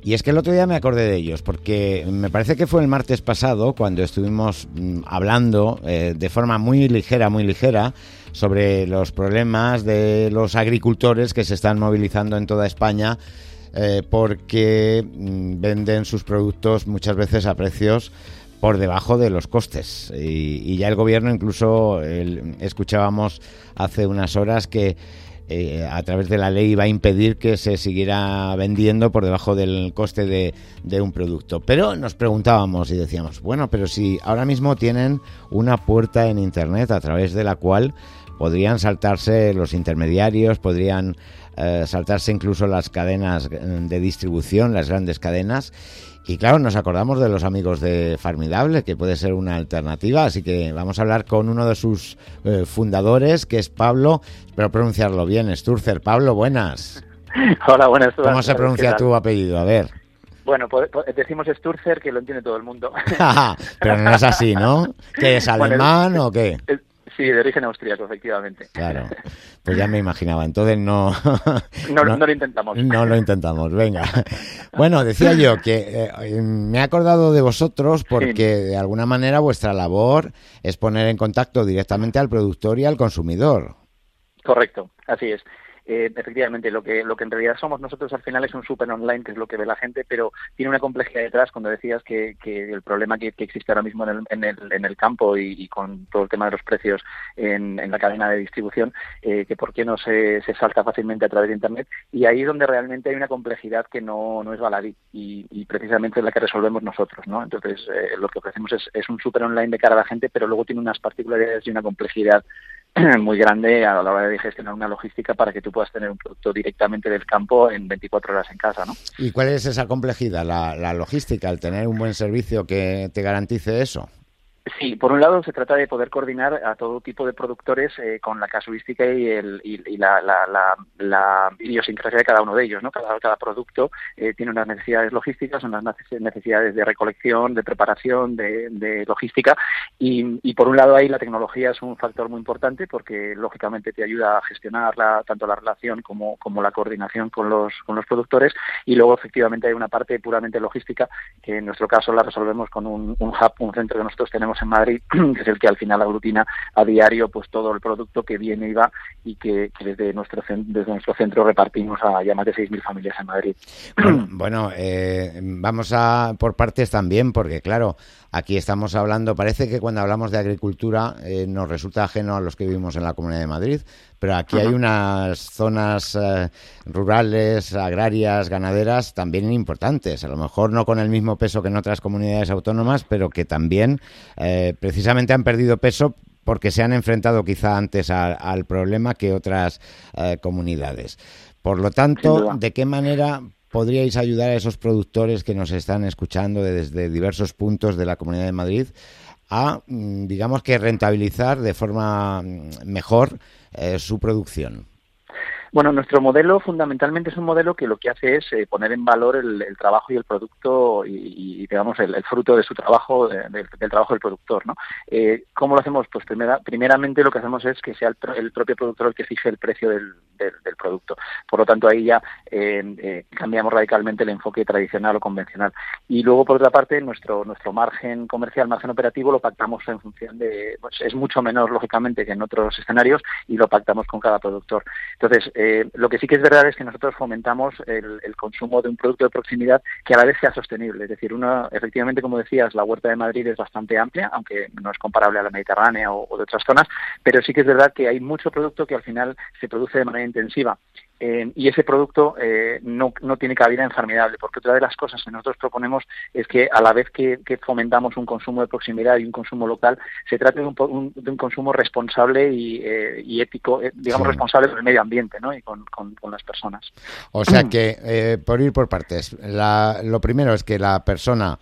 Y es que el otro día me acordé de ellos, porque me parece que fue el martes pasado cuando estuvimos mm, hablando eh, de forma muy ligera, muy ligera, sobre los problemas de los agricultores que se están movilizando en toda España eh, porque mm, venden sus productos muchas veces a precios por debajo de los costes. Y, y ya el gobierno, incluso el, escuchábamos hace unas horas que Eh, a través de la ley va a impedir que se siguiera vendiendo por debajo del coste de, de un producto. Pero nos preguntábamos y decíamos, bueno, pero si ahora mismo tienen una puerta en Internet a través de la cual podrían saltarse los intermediarios, podrían eh, saltarse incluso las cadenas de distribución, las grandes cadenas. Y claro, nos acordamos de los amigos de Farmidable, que puede ser una alternativa, así que vamos a hablar con uno de sus eh, fundadores, que es Pablo, espero pronunciarlo bien, Sturzer. Pablo, buenas. Hola, buenas. ¿Cómo se pronuncia tu apellido? A ver. Bueno, pues decimos Sturzer, que lo entiende todo el mundo. Pero no es así, ¿no? ¿Qué es, alemán bueno, el, o qué? El, sí, de origen austríaco, efectivamente. Claro, pues ya me imaginaba, entonces no... no, no, no lo intentamos. No lo intentamos, venga. Bueno, decía yo que eh, me he acordado de vosotros porque sí. De alguna manera vuestra labor es poner en contacto directamente al productor y al consumidor. Correcto, así es. Eh, efectivamente, lo que lo que en realidad somos nosotros al final es un súper online, que es lo que ve la gente, pero tiene una complejidad detrás. Cuando decías que, que el problema que, que existe ahora mismo en el, en el, en el campo y, y con todo el tema de los precios en, en la cadena de distribución, eh, que por qué no se, se salta fácilmente a través de Internet, y ahí es donde realmente hay una complejidad que no, no es baladí y, y precisamente es la que resolvemos nosotros, ¿no? Entonces, eh, lo que ofrecemos es, es un súper online de cara a la gente, pero luego tiene unas particularidades y una complejidad muy grande a la hora de gestionar una logística para que tú puedas tener un producto directamente del campo en veinticuatro horas en casa, ¿no? ¿Y cuál es esa complejidad, la, la logística, el tener un buen servicio que te garantice eso? Sí, por un lado se trata de poder coordinar a todo tipo de productores eh, con la casuística y, el, y, y la, la, la, la idiosincrasia de cada uno de ellos, ¿no? Cada, cada producto eh, tiene unas necesidades logísticas, unas necesidades de recolección, de preparación, de, de logística y, y por un lado ahí la tecnología es un factor muy importante porque lógicamente te ayuda a gestionar la, tanto la relación como, como la coordinación con los, con los productores y luego efectivamente hay una parte puramente logística que en nuestro caso la resolvemos con un, un hub, un centro que nosotros tenemos en Madrid, que es el que al final aglutina a diario pues todo el producto que viene y va y que, que desde nuestro desde nuestro centro repartimos a ya más de seis mil familias en Madrid. Bueno, bueno eh, vamos a por partes también, porque claro, aquí estamos hablando, parece que cuando hablamos de agricultura eh, nos resulta ajeno a los que vivimos en la Comunidad de Madrid, pero aquí uh-huh. hay unas zonas eh, rurales, agrarias, ganaderas también importantes, a lo mejor no con el mismo peso que en otras comunidades autónomas, pero que también eh, precisamente han perdido peso porque se han enfrentado quizá antes a, al problema que otras eh, comunidades. Por lo tanto, ¿de qué manera podríais ayudar a esos productores que nos están escuchando desde diversos puntos de la Comunidad de Madrid a, digamos que, rentabilizar de forma mejor eh, su producción? Bueno, nuestro modelo fundamentalmente es un modelo que lo que hace es eh, poner en valor el, el trabajo y el producto y, y digamos, el, el fruto de su trabajo, de, de, del trabajo del productor, ¿no? Eh, ¿Cómo lo hacemos? Pues primera, primeramente lo que hacemos es que sea el, el propio productor el que fije el precio del, del, del producto. Por lo tanto, ahí ya eh, eh, cambiamos radicalmente el enfoque tradicional o convencional. Y luego, por otra parte, nuestro nuestro margen comercial, margen operativo, lo pactamos en función de... Pues es mucho menor, lógicamente, que en otros escenarios y lo pactamos con cada productor. Entonces, Eh, lo que sí que es verdad es que nosotros fomentamos el, el consumo de un producto de proximidad que a la vez sea sostenible. Es decir, una, efectivamente, como decías, la huerta de Madrid es bastante amplia, aunque no es comparable a la Mediterránea o, o de otras zonas, pero sí que es verdad que hay mucho producto que al final se produce de manera intensiva. Eh, y ese producto eh, no, no tiene cabida en Farmidable, porque otra de las cosas que nosotros proponemos es que a la vez que, que fomentamos un consumo de proximidad y un consumo local, se trate de un, un, de un consumo responsable y, eh, y ético, eh, digamos, sí. responsable con el medio ambiente, ¿no? Y con, con, con las personas. O sea que, eh, por ir por partes, la, lo primero es que la persona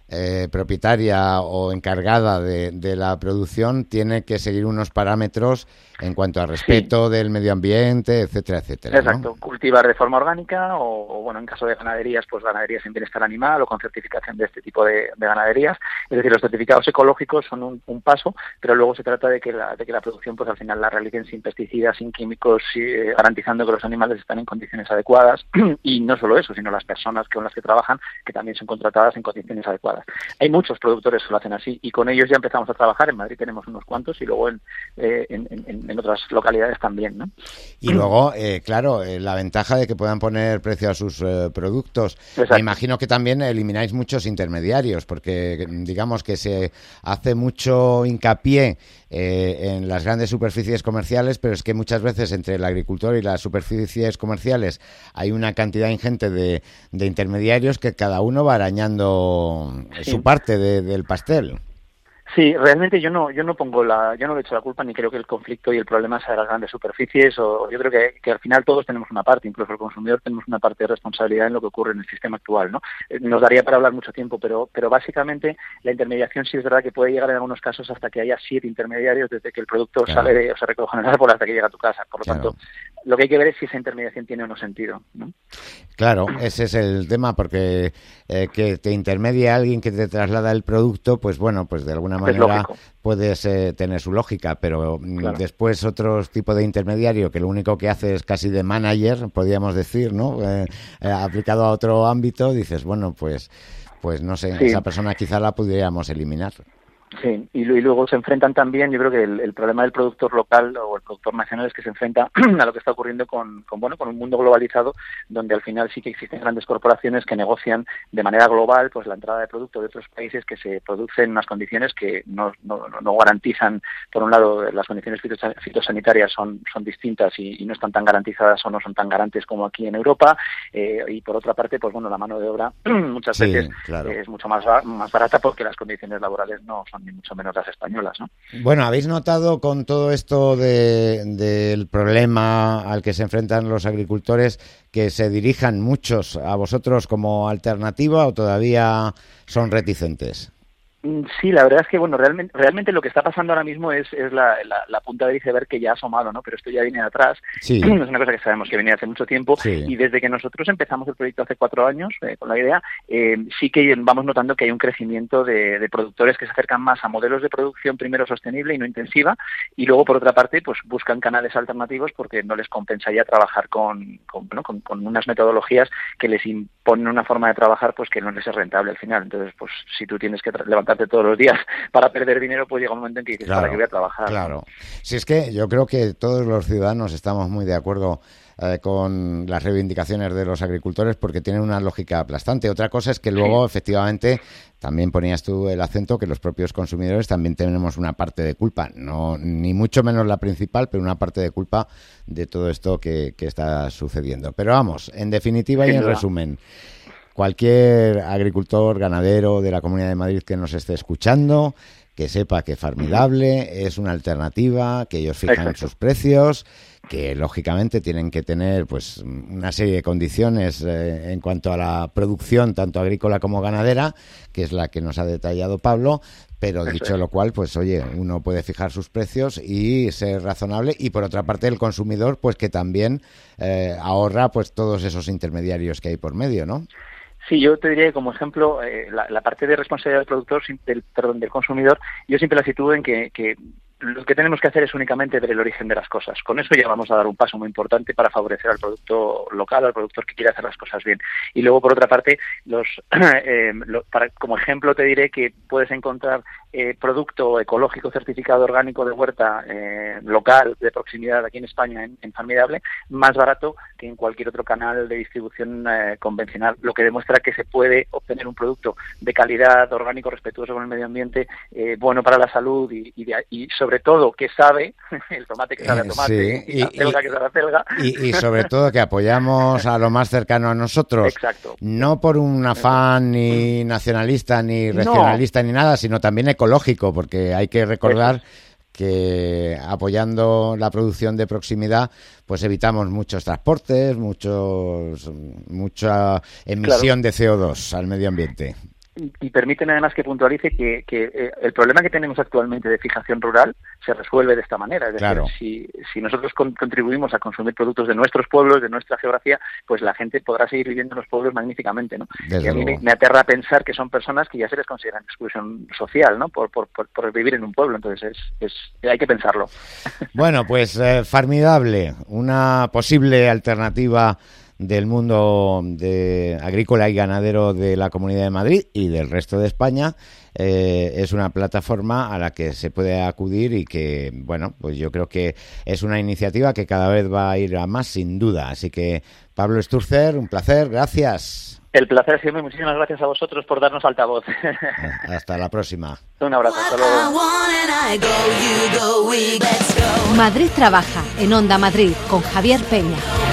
eh, propietaria o encargada de, de la producción tiene que seguir unos parámetros en cuanto al respeto sí. del medio ambiente, etcétera, etcétera. Exacto, ¿no? Cultivar de forma orgánica o, o, bueno, en caso de ganaderías, pues ganaderías en bienestar animal o con certificación de este tipo de, de ganaderías. Es decir, los certificados ecológicos son un, un paso, pero luego se trata de que la, de que la producción, pues al final la realicen sin pesticidas, sin químicos, eh, garantizando que los animales están en condiciones adecuadas y no solo eso, sino las personas con las que trabajan, que también son contratadas en condiciones adecuadas. Hay muchos productores que lo hacen así y con ellos ya empezamos a trabajar. En Madrid tenemos unos cuantos y luego en, eh, en, en, en otras localidades también, ¿no? Y luego, eh, claro, eh, la ventaja de que puedan poner precio a sus eh, productos. Exacto. Me imagino que también elimináis muchos intermediarios, porque digamos que se hace mucho hincapié eh, en las grandes superficies comerciales, pero es que muchas veces entre el agricultor y las superficies comerciales hay una cantidad ingente de, de intermediarios que cada uno va arañando sí. su parte de, del pastel. Sí, realmente yo no yo no pongo la yo no le echo la culpa ni creo que el conflicto y el problema sea de las grandes superficies o yo creo que, que al final todos tenemos una parte, incluso el consumidor tenemos una parte de responsabilidad en lo que ocurre en el sistema actual, ¿no? Nos daría para hablar mucho tiempo, pero pero básicamente la intermediación sí es verdad que puede llegar en algunos casos hasta que haya siete intermediarios desde que el producto claro. sale de, o se recoge en el árbol hasta que llega a tu casa. Por lo claro. tanto, lo que hay que ver es si esa intermediación tiene o no sentido, ¿no? Claro, ese es el tema, porque eh, que te intermedia alguien que te traslada el producto, pues bueno, pues de alguna manera puedes eh, tener su lógica, pero claro. después otro tipo de intermediario que lo único que hace es casi de manager, podríamos decir, ¿no? Eh, eh, aplicado a otro ámbito, dices, bueno, pues pues no sé, sí. esa persona quizá la pudiéramos eliminar. Sí, y, y luego se enfrentan también, yo creo que el, el problema del productor local o el productor nacional es que se enfrenta a lo que está ocurriendo con, con bueno con un mundo globalizado donde al final sí que existen grandes corporaciones que negocian de manera global pues la entrada de productos de otros países que se producen en unas condiciones que no, no, no garantizan, por un lado las condiciones fitosanitarias son, son distintas y, y no están tan garantizadas o no son tan garantes como aquí en Europa eh, y por otra parte pues bueno la mano de obra muchas sí, veces claro. es mucho más, más barata porque las condiciones laborales no son ni mucho menos las españolas, ¿no? Bueno, ¿habéis notado con todo esto de, del problema al que se enfrentan los agricultores que se dirijan muchos a vosotros como alternativa o todavía son reticentes? Sí, la verdad es que bueno, realmente, realmente lo que está pasando ahora mismo es, es la, la, la punta del iceberg que ya ha asomado, ¿no? Pero esto ya viene de atrás. Sí. Es una cosa que sabemos que venía hace mucho tiempo sí. y desde que nosotros empezamos el proyecto hace cuatro años eh, con la idea, eh, sí que vamos notando que hay un crecimiento de, de productores que se acercan más a modelos de producción primero sostenible y no intensiva y luego por otra parte pues buscan canales alternativos porque no les compensa ya trabajar con, con, ¿no? con, con unas metodologías que les imponen una forma de trabajar pues que no les es rentable al final. Entonces pues si tú tienes que tra- levantarte todos los días para perder dinero, pues llega un momento en que dices, claro, ¿para qué voy a trabajar? Claro. Si es que yo creo que todos los ciudadanos estamos muy de acuerdo eh, con las reivindicaciones de los agricultores porque tienen una lógica aplastante. Otra cosa es que luego, sí. efectivamente, también ponías tú el acento que los propios consumidores también tenemos una parte de culpa, no ni mucho menos la principal, pero una parte de culpa de todo esto que, que está sucediendo. Pero vamos, en definitiva y en resumen, cualquier agricultor, ganadero de la Comunidad de Madrid que nos esté escuchando, que sepa que Farmidable es una alternativa, que ellos fijan Exacto. sus precios, que lógicamente tienen que tener pues una serie de condiciones eh, en cuanto a la producción, tanto agrícola como ganadera, que es la que nos ha detallado Pablo, pero Eso dicho es. lo cual, pues oye, uno puede fijar sus precios y ser razonable, y por otra parte el consumidor, pues que también eh, ahorra pues todos esos intermediarios que hay por medio, ¿no? Sí, yo te diría que como ejemplo, eh, la, la parte de responsabilidad del productor, del, perdón, del consumidor, yo siempre la sitúo en que, que lo que tenemos que hacer es únicamente ver el origen de las cosas. Con eso ya vamos a dar un paso muy importante para favorecer al producto local, al productor que quiere hacer las cosas bien. Y luego, por otra parte, los eh, lo, para, como ejemplo te diré que puedes encontrar eh, producto ecológico certificado orgánico de huerta eh, local, de proximidad aquí en España, en, en Farmidable, más barato que en cualquier otro canal de distribución eh, convencional, lo que demuestra que se puede obtener un producto de calidad, orgánico, respetuoso con el medio ambiente, eh, bueno para la salud y, y, de, y sobre todo que sabe, el tomate que sabe a tomate, sí, y, y la celga que sabe a celga. Y, y sobre todo que apoyamos a lo más cercano a nosotros. Exacto. No por un afán ni nacionalista, ni regionalista, no. ni nada, sino también ecológico, porque hay que recordar Eso. que apoyando la producción de proximidad, pues evitamos muchos transportes, muchos mucha emisión claro. de C O dos al medio ambiente. y permiten además que puntualice que, que eh, el problema que tenemos actualmente de fijación rural se resuelve de esta manera. Es decir, claro. si, si nosotros con, contribuimos a consumir productos de nuestros pueblos, de nuestra geografía, pues la gente podrá seguir viviendo en los pueblos magníficamente, ¿no? Desde y a mí me, luego. me aterra pensar que son personas que ya se les considera exclusión social, ¿no? Por, por, por, por vivir en un pueblo. Entonces es, es hay que pensarlo. Bueno, pues eh, formidable. Una posible alternativa del mundo de agrícola y ganadero de la Comunidad de Madrid y del resto de España. Eh, es una plataforma a la que se puede acudir y que, bueno, pues yo creo que es una iniciativa que cada vez va a ir a más, sin duda. Así que, Pablo Sturzer, un placer, gracias. El placer ha sido mío. Muchísimas gracias a vosotros por darnos altavoz. Hasta la próxima. Un abrazo, hasta luego. Madrid trabaja en Onda Madrid con Javier Peña.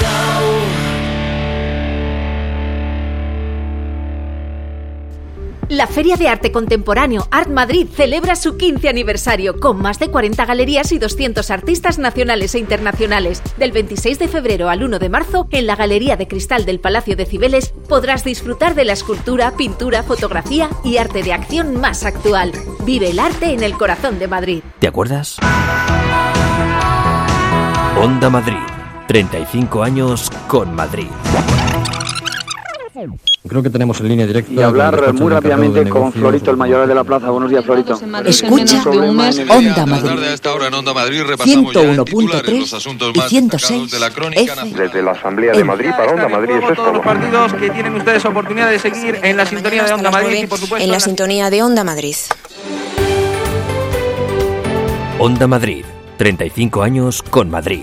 La Feria de Arte Contemporáneo Art Madrid celebra su quince aniversario con más de cuarenta galerías y doscientos artistas nacionales e internacionales. Del veintiséis de febrero al uno de marzo, en la Galería de Cristal del Palacio de Cibeles, podrás disfrutar de la escultura, pintura, fotografía y arte de acción más actual. Vive el arte en el corazón de Madrid. ¿Te acuerdas? Onda Madrid. treinta y cinco años con Madrid. Creo que tenemos en línea directa. Y hablar muy rápidamente con Florito, el mayor de la plaza. Buenos días, Florito. Escucha Onda Madrid. ciento uno punto tres y ciento seis Desde la Asamblea de Madrid para Onda Madrid. Eso es todos los partidos que tienen ustedes oportunidad de seguir en la sintonía de Onda Madrid y por supuesto en la sintonía de Onda Madrid. Onda Madrid. treinta y cinco años con Madrid.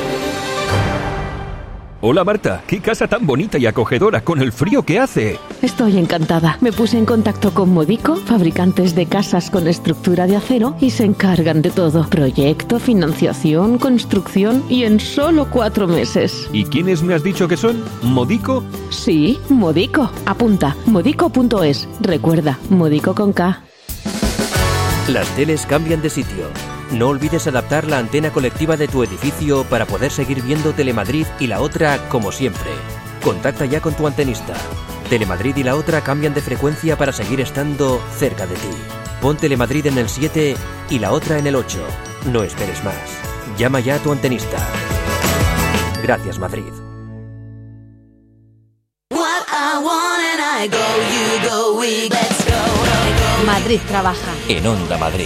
Hola Marta, qué casa tan bonita y acogedora con el frío que hace. Estoy encantada. Me puse en contacto con Modico, fabricantes de casas con estructura de acero, y se encargan de todo. Proyecto, financiación, construcción y en solo cuatro meses. ¿Y quiénes me has dicho que son? ¿Modico? Sí, Modico. Apunta, modico punto es. Recuerda, Modico con K. Las teles cambian de sitio. No olvides adaptar la antena colectiva de tu edificio para poder seguir viendo Telemadrid y La Otra como siempre. Contacta ya con tu antenista. Telemadrid y La Otra cambian de frecuencia para seguir estando cerca de ti. Pon Telemadrid en el siete y La Otra en el ocho. No esperes más. Llama ya a tu antenista. Gracias, Madrid. Madrid trabaja en Onda Madrid.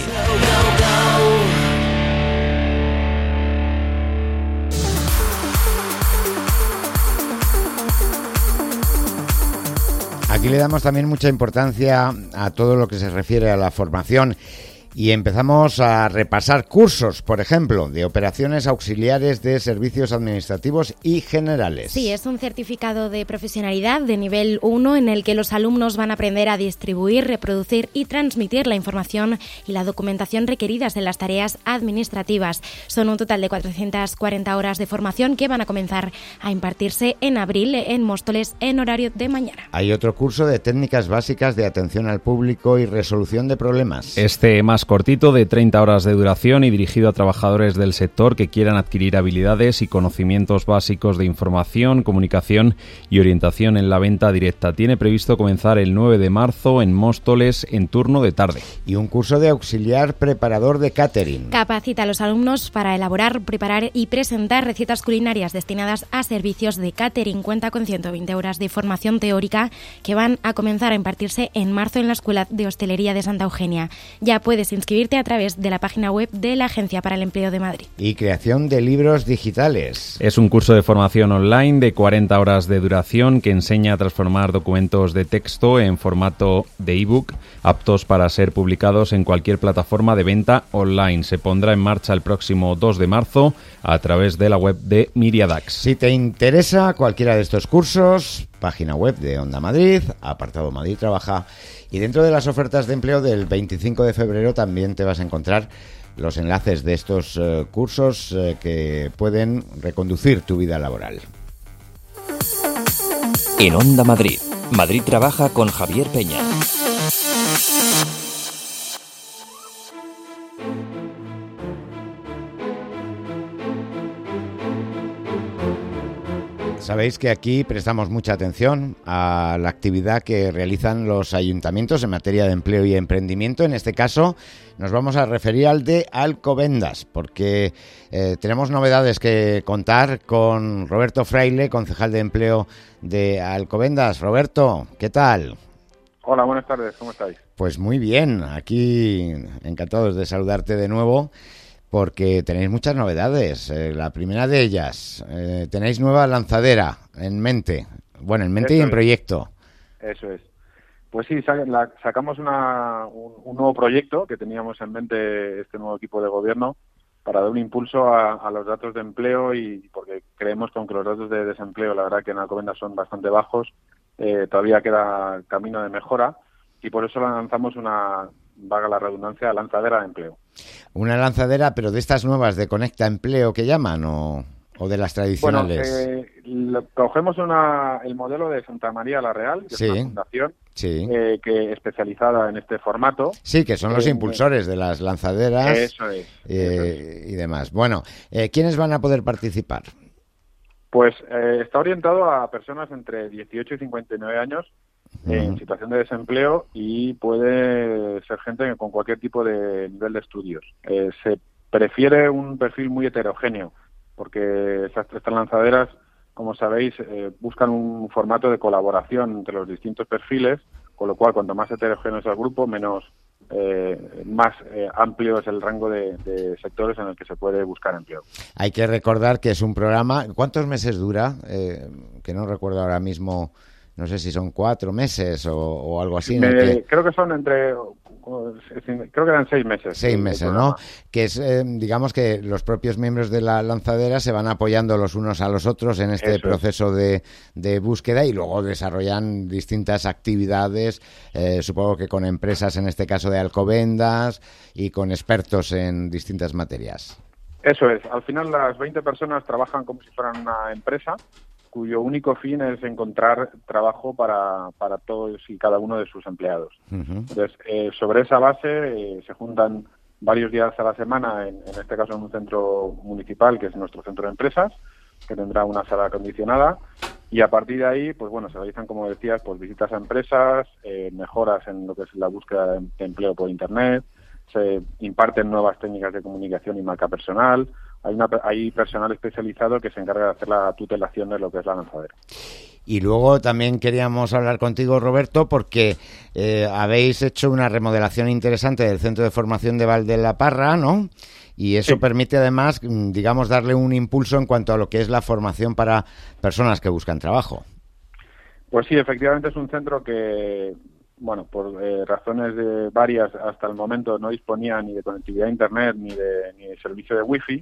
Aquí le damos también mucha importancia a todo lo que se refiere a la formación y empezamos a repasar cursos, por ejemplo, de operaciones auxiliares de servicios administrativos y generales. Sí, es un certificado de profesionalidad de nivel uno en el que los alumnos van a aprender a distribuir, reproducir y transmitir la información y la documentación requeridas en las tareas administrativas. Son un total de cuatrocientas cuarenta horas de formación que van a comenzar a impartirse en abril en Móstoles en horario de mañana. Hay otro curso de técnicas básicas de atención al público y resolución de problemas. Este más cortito, de treinta horas de duración y dirigido a trabajadores del sector que quieran adquirir habilidades y conocimientos básicos de información, comunicación y orientación en la venta directa. Tiene previsto comenzar el nueve de marzo en Móstoles en turno de tarde. Y un curso de auxiliar preparador de catering. Capacita a los alumnos para elaborar, preparar y presentar recetas culinarias destinadas a servicios de catering. Cuenta con ciento veinte horas de formación teórica que van a comenzar a impartirse en marzo en la Escuela de Hostelería de Santa Eugenia. Ya puedes inscribirte a través de la página web de la Agencia para el Empleo de Madrid. Y creación de libros digitales. Es un curso de formación online de cuarenta horas de duración que enseña a transformar documentos de texto en formato de ebook, aptos para ser publicados en cualquier plataforma de venta online. Se pondrá en marcha el próximo dos de marzo a través de la web de Miriadax. Si te interesa cualquiera de estos cursos, página web de Onda Madrid, apartado Madrid Trabaja, y dentro de las ofertas de empleo del veinticinco de febrero también te vas a encontrar los enlaces de estos uh, cursos uh, que pueden reconducir tu vida laboral. En Onda Madrid, Madrid Trabaja con Javier Peña. Sabéis que aquí prestamos mucha atención a la actividad que realizan los ayuntamientos en materia de empleo y emprendimiento. En este caso nos vamos a referir al de Alcobendas, porque eh, tenemos novedades que contar con Roberto Fraile, concejal de empleo de Alcobendas. Roberto, ¿qué tal? Hola, buenas tardes, ¿cómo estáis? Pues muy bien, aquí encantados de saludarte de nuevo, porque tenéis muchas novedades. Eh, la primera de ellas, eh, tenéis nueva lanzadera en mente, bueno, en mente Eso y en es. proyecto. Eso es. Pues sí, sa- la, sacamos una, un, un nuevo proyecto que teníamos en mente este nuevo equipo de gobierno para dar un impulso a, a los datos de empleo, y porque creemos que aunque los datos de desempleo, la verdad que en Alcobendas son bastante bajos, eh, todavía queda camino de mejora, y por eso lanzamos una, valga la redundancia, lanzadera de empleo. Una lanzadera, pero de estas nuevas de Conecta Empleo que llaman, o, o de las tradicionales. Bueno, eh, lo, cogemos una, el modelo de Santa María la Real, que sí, es una fundación sí. eh, que especializada en este formato. Sí, que son los eh, impulsores de las lanzaderas. Eso es, eh, eso es. Y demás. Bueno, eh, ¿quiénes van a poder participar? Pues eh, está orientado a personas entre dieciocho y cincuenta y nueve años en uh-huh. situación de desempleo, y puede ser gente con cualquier tipo de nivel de estudios. Eh, se prefiere un perfil muy heterogéneo, porque estas, estas lanzaderas, como sabéis, eh, buscan un formato de colaboración entre los distintos perfiles, con lo cual cuanto más heterogéneo es el grupo, menos eh, más eh, amplio es el rango de, de sectores en el que se puede buscar empleo. Hay que recordar que es un programa. ¿Cuántos meses dura? Eh, que no recuerdo ahora mismo. No sé si son cuatro meses o, o algo así. Me, ¿no? que... Creo que son entre... Creo que eran seis meses. Seis meses, ¿no? Que es, eh, digamos que los propios miembros de la lanzadera se van apoyando los unos a los otros en este Eso proceso es. de, de búsqueda, y luego desarrollan distintas actividades, eh, supongo que con empresas, en este caso de Alcobendas, y con expertos en distintas materias. Eso es. Al final las veinte personas trabajan como si fueran una empresa, cuyo único fin es encontrar trabajo para, para todos y cada uno de sus empleados. Uh-huh. Entonces, eh, sobre esa base eh, se juntan varios días a la semana, en, en este caso en un centro municipal, que es nuestro centro de empresas, que tendrá una sala acondicionada, y a partir de ahí, pues bueno, se realizan, como decías, pues visitas a empresas, eh, mejoras en lo que es la búsqueda de, de empleo por Internet, se imparten nuevas técnicas de comunicación y marca personal. Hay, una, hay personal especializado que se encarga de hacer la tutelación de lo que es la lanzadera. Y luego también queríamos hablar contigo, Roberto, porque eh, habéis hecho una remodelación interesante del Centro de Formación de Valdelaparra, ¿no? Y eso sí. permite además, digamos, darle un impulso en cuanto a lo que es la formación para personas que buscan trabajo. Pues sí, efectivamente es un centro que, bueno, por eh, razones de varias, hasta el momento no disponía ni de conectividad a Internet ni de, ni de servicio de wifi.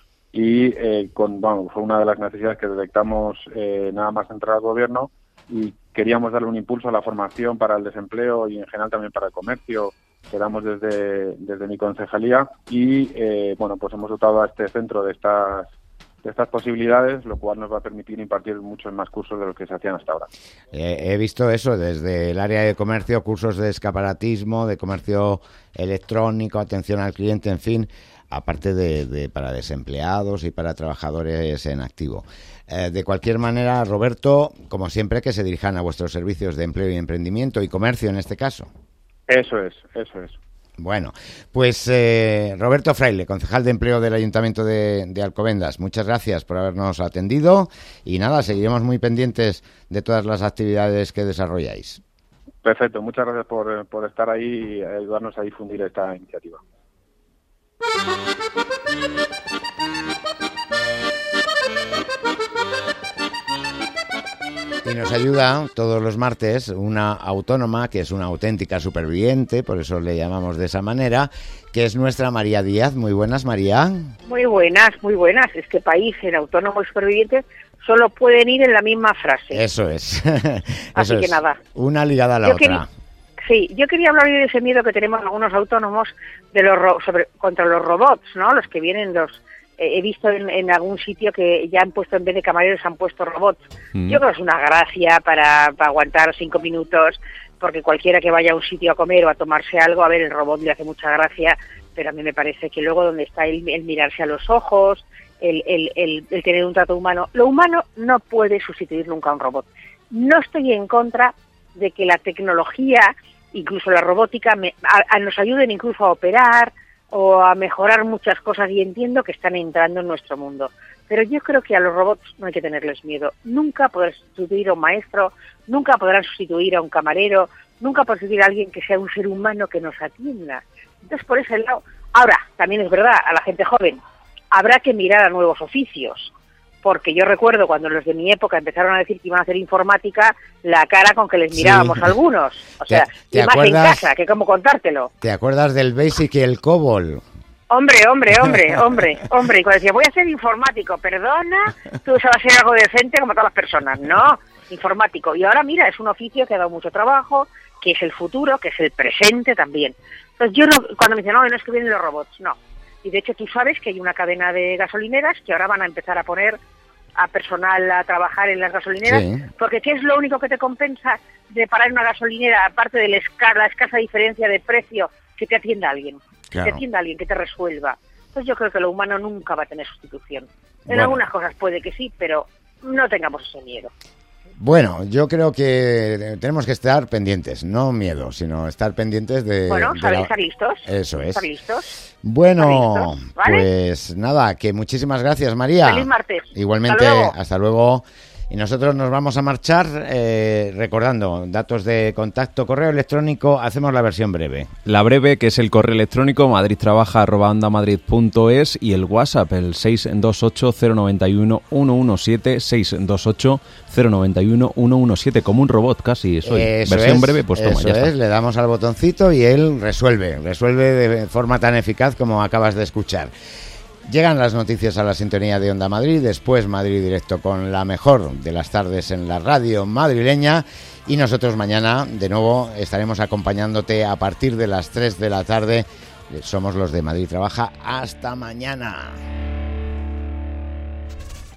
Y eh, con, bueno, fue una de las necesidades que detectamos eh, nada más entrar al gobierno, y queríamos darle un impulso a la formación para el desempleo y en general también para el comercio, que damos desde, desde mi concejalía, y eh, bueno, pues hemos dotado a este centro de estas de estas posibilidades, lo cual nos va a permitir impartir muchos más cursos de los que se hacían hasta ahora. Eh, he visto eso desde el área de comercio, cursos de escaparatismo, de comercio electrónico, atención al cliente, en fin, aparte de, de para desempleados y para trabajadores en activo. Eh, de cualquier manera, Roberto, como siempre, que se dirijan a vuestros servicios de empleo y emprendimiento y comercio en este caso. Eso es, eso es. Bueno, pues eh, Roberto Fraile, concejal de empleo del Ayuntamiento de, de Alcobendas, muchas gracias por habernos atendido, y nada, seguiremos muy pendientes de todas las actividades que desarrolláis. Perfecto, muchas gracias por, por estar ahí y ayudarnos a difundir esta iniciativa. Y nos ayuda todos los martes una autónoma que es una auténtica superviviente, por eso le llamamos de esa manera, que es nuestra María Díaz. Muy buenas, María. Muy buenas, muy buenas. Este país, en autónomos y supervivientes, solo pueden ir en la misma frase. Eso es. Así eso que es. nada. Una ligada a la yo otra. Quería, sí, yo quería hablar hoy de ese miedo que tenemos algunos autónomos de los ro- sobre contra los robots, ¿no? Los que vienen los... He visto en, en algún sitio que ya han puesto, en vez de camareros, han puesto robots. Mm. Yo creo que es una gracia para, para aguantar cinco minutos, porque cualquiera que vaya a un sitio a comer o a tomarse algo, a ver, el robot le hace mucha gracia, pero a mí me parece que luego donde está el, el mirarse a los ojos, el, el, el, el tener un trato humano. Lo humano no puede sustituir nunca a un robot. No estoy en contra de que la tecnología, incluso la robótica, me, a, a nos ayuden incluso a operar o a mejorar muchas cosas, y entiendo que están entrando en nuestro mundo. Pero yo creo que a los robots no hay que tenerles miedo. Nunca podrán sustituir a un maestro, nunca podrán sustituir a un camarero, nunca podrán sustituir a alguien que sea un ser humano que nos atienda. Entonces, por ese lado... Ahora, también es verdad, a la gente joven habrá que mirar a nuevos oficios, porque yo recuerdo cuando los de mi época empezaron a decir que iban a hacer informática, la cara con que les mirábamos sí. algunos. O sea, ¿Te, te y más en casa, que cómo contártelo. ¿Te acuerdas del Basic y el COBOL? Hombre, hombre, hombre, hombre, hombre. Y cuando decía, voy a ser informático, perdona, tú vas a ser algo decente como todas las personas. No, informático. Y ahora, mira, es un oficio que ha dado mucho trabajo, que es el futuro, que es el presente también. Entonces, yo no, cuando me dicen, no, no es que vienen los robots, no. Y de hecho, tú sabes que hay una cadena de gasolineras que ahora van a empezar a poner a personal a trabajar en las gasolineras, sí. porque ¿qué es lo único que te compensa de parar en una gasolinera, aparte de la, esca la escasa diferencia de precio, que te atienda alguien? Claro. Que te atienda alguien, que te resuelva. Entonces yo creo que lo humano nunca va a tener sustitución. En bueno. algunas cosas puede que sí, pero no tengamos ese miedo. Bueno, yo creo que tenemos que estar pendientes, no miedo, sino estar pendientes de... Bueno, de saber la... estar listos. Eso es. Estar listos. Bueno, listos, ¿vale? Pues nada, que muchísimas gracias, María. Feliz martes. Igualmente, hasta luego. Hasta luego. Y nosotros nos vamos a marchar eh, recordando datos de contacto, correo electrónico, hacemos la versión breve. La breve, que es el correo electrónico madridtrabaja arroba ondamadrid punto es, y el WhatsApp, el seis dos ocho cero nueve uno uno uno siete, seis dos ocho cero nueve uno uno uno siete, como un robot casi. Soy. Eso versión es, breve, pues toma, eso ya es, está. Le damos al botoncito y él resuelve, resuelve de forma tan eficaz como acabas de escuchar. Llegan las noticias a la sintonía de Onda Madrid, después Madrid Directo con la mejor de las tardes en la radio madrileña, y nosotros mañana de nuevo estaremos acompañándote a partir de las tres de la tarde. Somos los de Madrid Trabaja. Hasta mañana.